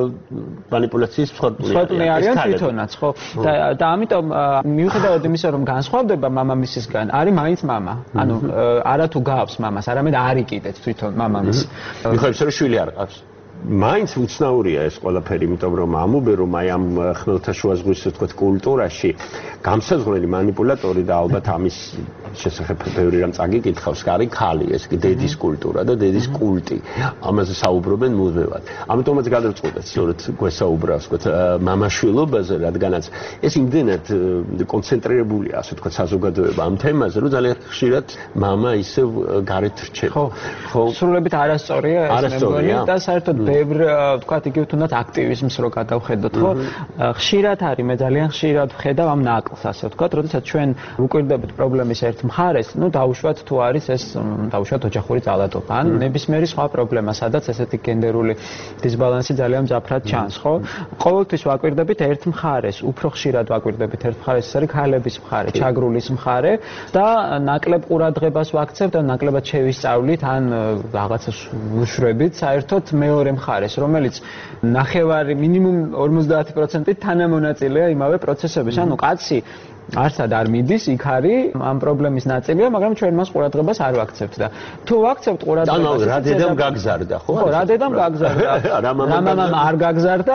манипуляციის მსხვერპლი არიან თვითონაც, ხო? და და ამიტომ მიუხედავად იმისა, რომ განსხვავდება მამამისისგან, არის მაინც მამა. ანუ არა თუ გაავს მამას, არამედ არის კიდეც თვითონ მამამისი. მიუხედავად რომ შვილი არ ყავს. მაინც უცნაურია ეს ყველაფერი, იმიტომ რომ ამობე რომ აი ამ ხმელთაშუა ზღვის თქვათ კულტურაში გამსაზღვრელი манипуляტორი და ალბათ ამის შესახებ ბევრი რამ წაგიკითხავს, არის ქალი, ეს კი დედის კულტურა და დედის კულტი. ამაზე საუბრობენ მუდმივად. ამიტომაც გადავწყვეტეთ, სწორედ გვესაუბრავს, თქვათ, მამაშვილობაზე, რადგანაც ეს იმდენად კონცენტრირებულია, ასე თქვათ, საზოგადოება ამ თემაზე, რომ ძალიან ხშირად მამა ისევ გარეთ რჩება. ხო, ხო. სრულებით არასწორია ეს მე მგონი და საერთოდ ბევრ თქვათ იგივე თუნდაც აქტივიზმს რო გადავხედოთ, ხო? ხშირად არის, მე ძალიან ხშირად ვხედავ ამ ნაკლს, ასე ვთქვათ, როდესაც ჩვენ ვუკვირდებით პრობლემის ერთ მხარეს, ну დაუშვათ თუ არის ეს დაუშვათ ოჯახური ძალადობა, ან ნებისმიერი სხვა პრობლემა, სადაც ესეთი გენდერული დისბალანსი ძალიან მძაფრად ჩანს, ხო? ყოველთვის ვაკვირდებით ერთ მხარეს, უფრო ხშირად ვაკვირდებით ერთ მხარეს, ეს არის ქალების მხარე, ჩაგრულის მხარე და ნაკლებ ყურადღებას ვაქცევთ და ნაკლებად შევისწავლით ან რაღაცას ვუშვებით საერთოდ მეორე მხარეს, რომელიც ნახევარი მინიმუმ ორმოცდაათი პროცენტით თანამონაწილეა იმავე პროცესების. ანუ კაცი არცად არ მიდის, იქ არის ამ პრობლემის ნაწილია, მაგრამ ჩვენ მას ყურადღებას არ ვაქცევთ და თუ ვაქცევთ ყურადღებას, ანუ რა დედამ გაგზარდა, ხო? ხო, რა დედამ გაგზარდა. რა მამამ არ გაგზარდა,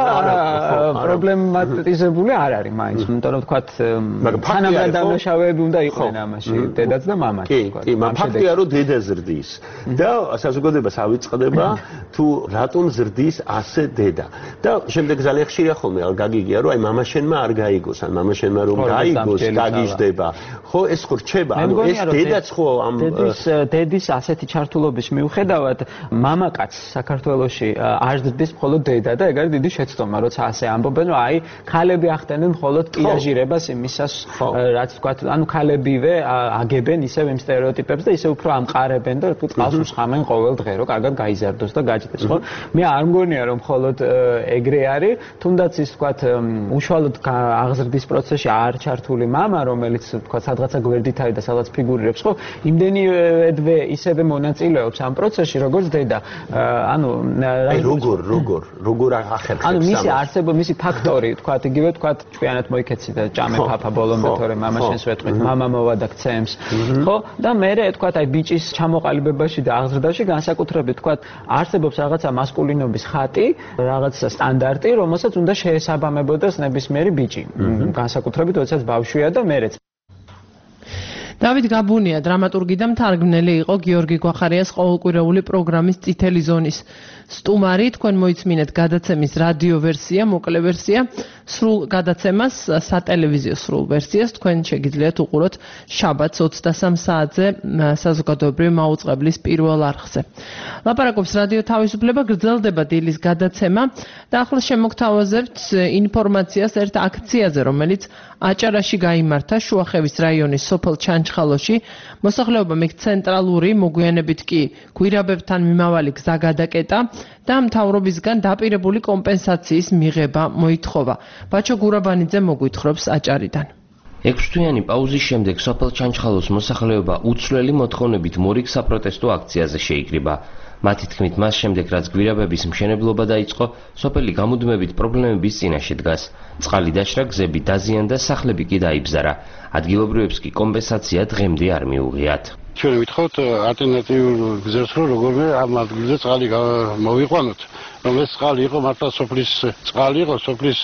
პრობლემატიზებული არ არის მაინც. იმიტომ რომ თქვათ, თანაბრად დამნაშავეები უნდა იყვნენ ამაში, დედაც და მამაც, თქვათ. კი, კი, ფაქტია რომ დედა ზრდის და საზოგადოებას ავიწყდება თუ რატომ ზრდის ასე დედა. და შემდეგ ძალიან ხშირია ხოლმე გაგიგია რომ აი მამაშენმა არ გაიგოს, ან მამაშენმა რომ გაიგოს გაგიჟდება. ხო, ეს ხო რჩება. ანუ ეს დედაც ხო ამ დედის დედის ასეთი ჩართულობის მიუხედავად მამაკაც საქართველოში არ ზრდის მხოლოდ დედა და ეგ არის დიდი შეცდომა, როცა ასე ამბობენ, რომ აი ქალები ახდენენ მხოლოდ ტირაჟირებას იმისას, რაც თქვათ, ანუ ქალებივე აგებენ ისევ იმ სტერეოტიპებს და ისე უფრო ამყარებენ და თუ წყალს უსხამენ ყოველ დღე, რომ კარგად გაიზარდოს და გაჭდეს, ხო? მე არ მგონია რომ მხოლოდ ეგრე არის, თუნდაც ის თქვათ უშუალოდ აღზრდის პროცესში არ ჩართული მამა, რომელიც თქვათ სადღაცა გვერდით არის და სადღაც ფიგურირებს, ხო? იმდენივე ისევე მონაწილეობს ამ პროცესში, როგორც დედა. ანუ აი როგორ, როგორ, როგორ ახერხებს ანუ მისი არსება, მისი ფაქტორი, თქვათ, იგივე თქვათ, ჩვენად მოიქეცი და ჭამე ფაფა ბოლომდე თორემ მამა შენს ვეტყვით, მამა მოვა და გცემს, ხო? და მე თქვათ, აი ბიჭის ჩამოყალიბებაში და აღზრდაში განსაკუთრებით თქვათ, არსებობს რაღაცა მასკულინობის ხატი, რაღაცა სტანდარტი, რომელსაც უნდა შეესაბამებოდეს ნებისმიერი ბიჭი. განსაკუთრებით, როდესაც ბავშვია და მერეც. დავით გაბუნია დრამატურგი და მთარგმნელი იყო გიორგი გვახარიას ყოველკვირეული პროგრამის წითელი ზონის სტუმარი. თქვენ მოიწმინეთ გადაცემის რადიო ვერსია, მოკლე ვერსია, სრულ გადაცემას, სატელევიზიო სრულ ვერსიას თქვენ შეგიძლიათ უყუროთ შაბათს ოცდასამ საათზე საზოგადოებრივი მაუწყებლის პირველ არხზე. ლაპარაკობს რადიო თავისუფლება, გრძელდება დილის გადაცემა და ახლა შემოგთავაზებთ ინფორმაციას ერთ აქციაზე, რომელიც აჭარაში გაიმართა შუახევის რაიონის სოფელ ჩანჩხალოში. მოსახლეობამ იქ ცენტრალური, მოგვიანებით კი გვირაბებთან მიმავალი გზა გადაკეტა და მთავრობისგან დაპირებული კომპენსაციის მიღება მოითხოვა. ბაჩო გურაბანიძე მოგვითხრობს აჭარიდან. ექვსთვიანი პაუზის შემდეგ სოფელ ჩანჩხალოს მოსახლეობა უცვლელი მოთხოვნებით მორიგ საპროტესტო აქციაზე შეიკრიბა. მათი თქმით, მას შემდეგ რაც გვირაბების მშენებლობა დაიწყო, სოფელი გამუდმებით პრობლემების წინაშე დგას. წყალი დაშრა, გზები დაზიანდა და სახლები კი დაიბზარა. ადგილობრივებს კი კომპენსაცია დღემდე არ მიუღიათ. ჩვენ ვითხოვთ ალტერნატიულ გზებს, რომ როგორმე ამ ადგილზე წყალი მოვიყვანოთ, რომ ეს წყალი იყო მართლა სოფლის წყალი იყო, სოფლის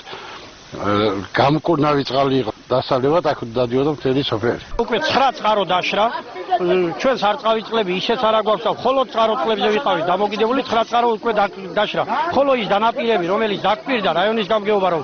გამკურნავი წყალი იყო. დასალევად აქ დადიოდა მთელი სოფელი. უკვე ცხრა წყარო დაშრა. ჩვენ სარწყავი წყლები ისეც არ აგვაქვს და მხოლოდ წყარო წყლებზე ვიყავით დამოკიდებული, ცხრა წყარო უკვე დაშრა. ხოლო ის დანაპირები, რომელიც დაგკვირდა რაიონის გამგეობა, რომ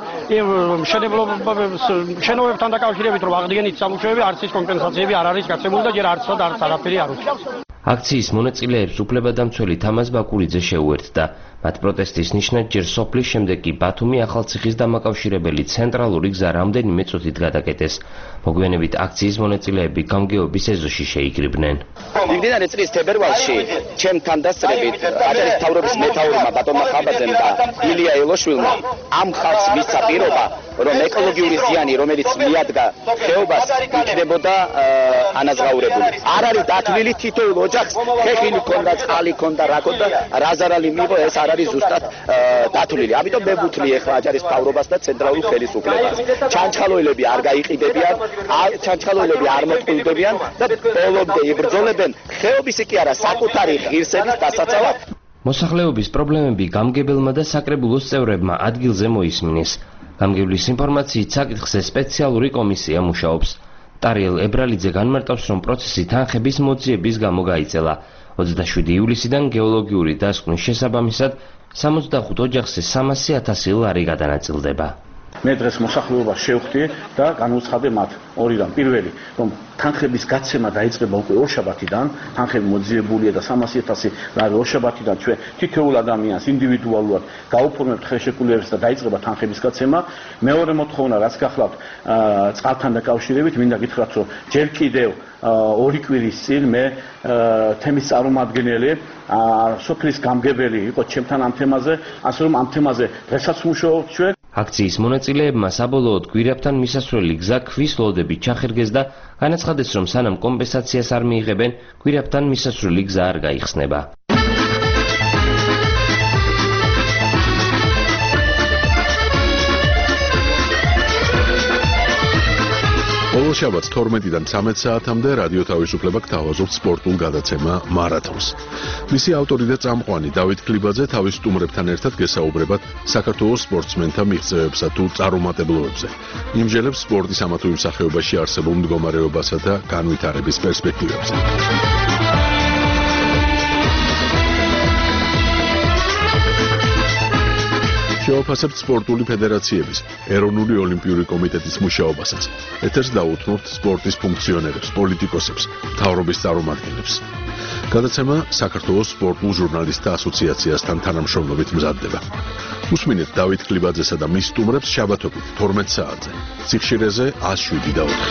მშენებლობებთან დაკავშირებით რომ აღდგენით სამუშაოები, არც ის კომპენსაციები არ არის გაცემული და ჯერ არც არც არაფერი არ უჩვენს. აქციის მონაწილეებს უფლებადამცველი თამაზ ბაკურიძე შეუერთდა. მათ პროტესტის ნიშნად ჯერ სოფლის, შემდეგ კი ბათუმი ახალციხის დამაკავშირებელი ცენტრალური გზა რამდენიმე წუთით გადაკეტეს. მოგვიანებით აქციის მონაწილეები გამგეობის ეზოში შეიკრიბნენ. მიმდინარე წლის თებერვალში ჩემთან დასწრებით აჭარის მთავრობის მეთაურმა ბატონმა ხაბაძემ და ილია ელოშვილმა ამ ხალხს მისცა პირობა, რომ ეკოლოგიური ზიანი, რომელიც მიადგა ხეობას, იქნებოდა ანაზღაურებული. არ არის დათვლილი თითოეულ ოჯახს ხეხილი ქონდა, წყალი ქონდა, რა ქონდა, რა ზარალი მიიღო, ეს არ არის ზუსტად დათვლილი. ამიტომ მე ვუთვლი ახლა აჭარის მთავრობას და ცენტრალურ ხელისუფლებას. ჩანჩხალოელები არ გაიყიდებიან, ჩანჩხალოელები არ მოტყუილდებიან და ბოლომდე იბრძოლებენ ხეობის კი არა საკუთარი ღირსების დასაცავად. მოსახლეობის პრობლემები გამგებელმა და საკრებულოს წევრებმა ადგილზე მოისმინეს. გამგებლის ინფორმაციით საკითხზე სპეციალური კომისია მუშაობს. ტარიელ ებრალიძე განმარტავს, რომ პროცესი თანხების მოძიების გამო გაიწელა. ოცდაშვიდი ივლისიდან გეოლოგიური დასკვნის შესაბამისად სამოცდახუთ ოჯახზე სამასი ათასი ლარი გადანაწილდება. მე დღეს მოსახლეობას შევხვდი და განუცხადე მათ ორიდან პირველი, რომ თანხების გაცემა დაიწყება უკვე ორშაბათიდან, თანხები მოძიებულია და სამასი ათასი ლარი ორშაბათიდან ჩვენ თითოეულ ადამიანს ინდივიდუალურად გაუფორმებთ ხელშეკრულებებს და დაიწყება თანხების გაცემა. მეორე მოთხოვნა, რაც გახლავთ წყალთან დაკავშირებით, მინდა გითხრათ, რომ ჯერ კიდევ ორი კვირის წინ მე თემის წარმომადგენელი სოფლის გამგებელი იყო ჩემთან ამ თემაზე, ასე რომ ამ თემაზე დღესაც მუშაობთ ჩვენ. აქციის მონაწილეებმა საბოლოოდ გვირაბთან მისასვლელი გზა ქვის ლოდებით ჩახერგეს და განაცხადეს, რომ სანამ კომპენსაციას არ მიიღებენ, გვირაბთან მისასვლელი გზა არ გაიხსნება. ბოლო შაბათს თორმეტიდან ცამეტ საათამდე რადიო თავისუფლება გთავაზობს სპორტულ გადაცემა მარათონს. მისი ავტორი და წამყვანი დავით ქლიბაძე თავის სტუმრებთან ერთად გესაუბრებათ საქართველოს სპორტსმენთა მიღწევებსა თუ წარუმატებლობებზე. იმჯერებს სპორტის ამა თუ იმ სახეობაში არსებულ მდგომარეობასა და განვითარების პერსპექტივებზე. შევაფასებთ სპორტული ფედერაციების, ეროვნული ოლიმპიური კომიტეტის მუშაობასაც. ეთერს დაუთმობთ სპორტის ფუნქციონერებს, პოლიტიკოსებს, მთავრობის წარმომადგენლებს. გადაცემა საქართველოს სპორტულ ჟურნალისტთა ასოციაციასთან თანამშრომლობით მზადდება. უსმინეთ დავით კლიბაძესა და მის სტუმრებს შაბათობით თორმეტ საათზე. ციხშირეზე ას შვიდი და ოთხი.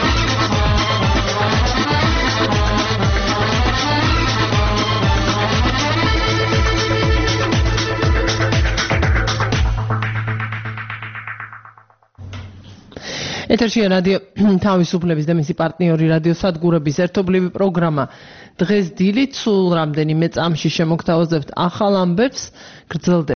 ეთერშია რადიო თავისუფლების და მისი პარტნიორი რადიო სადგურების ერთობლივი პროგრამა დღეს დილით სულ რამდენიმე წამში შემოგთავაზებთ ახალ ამბებს. გრძელდება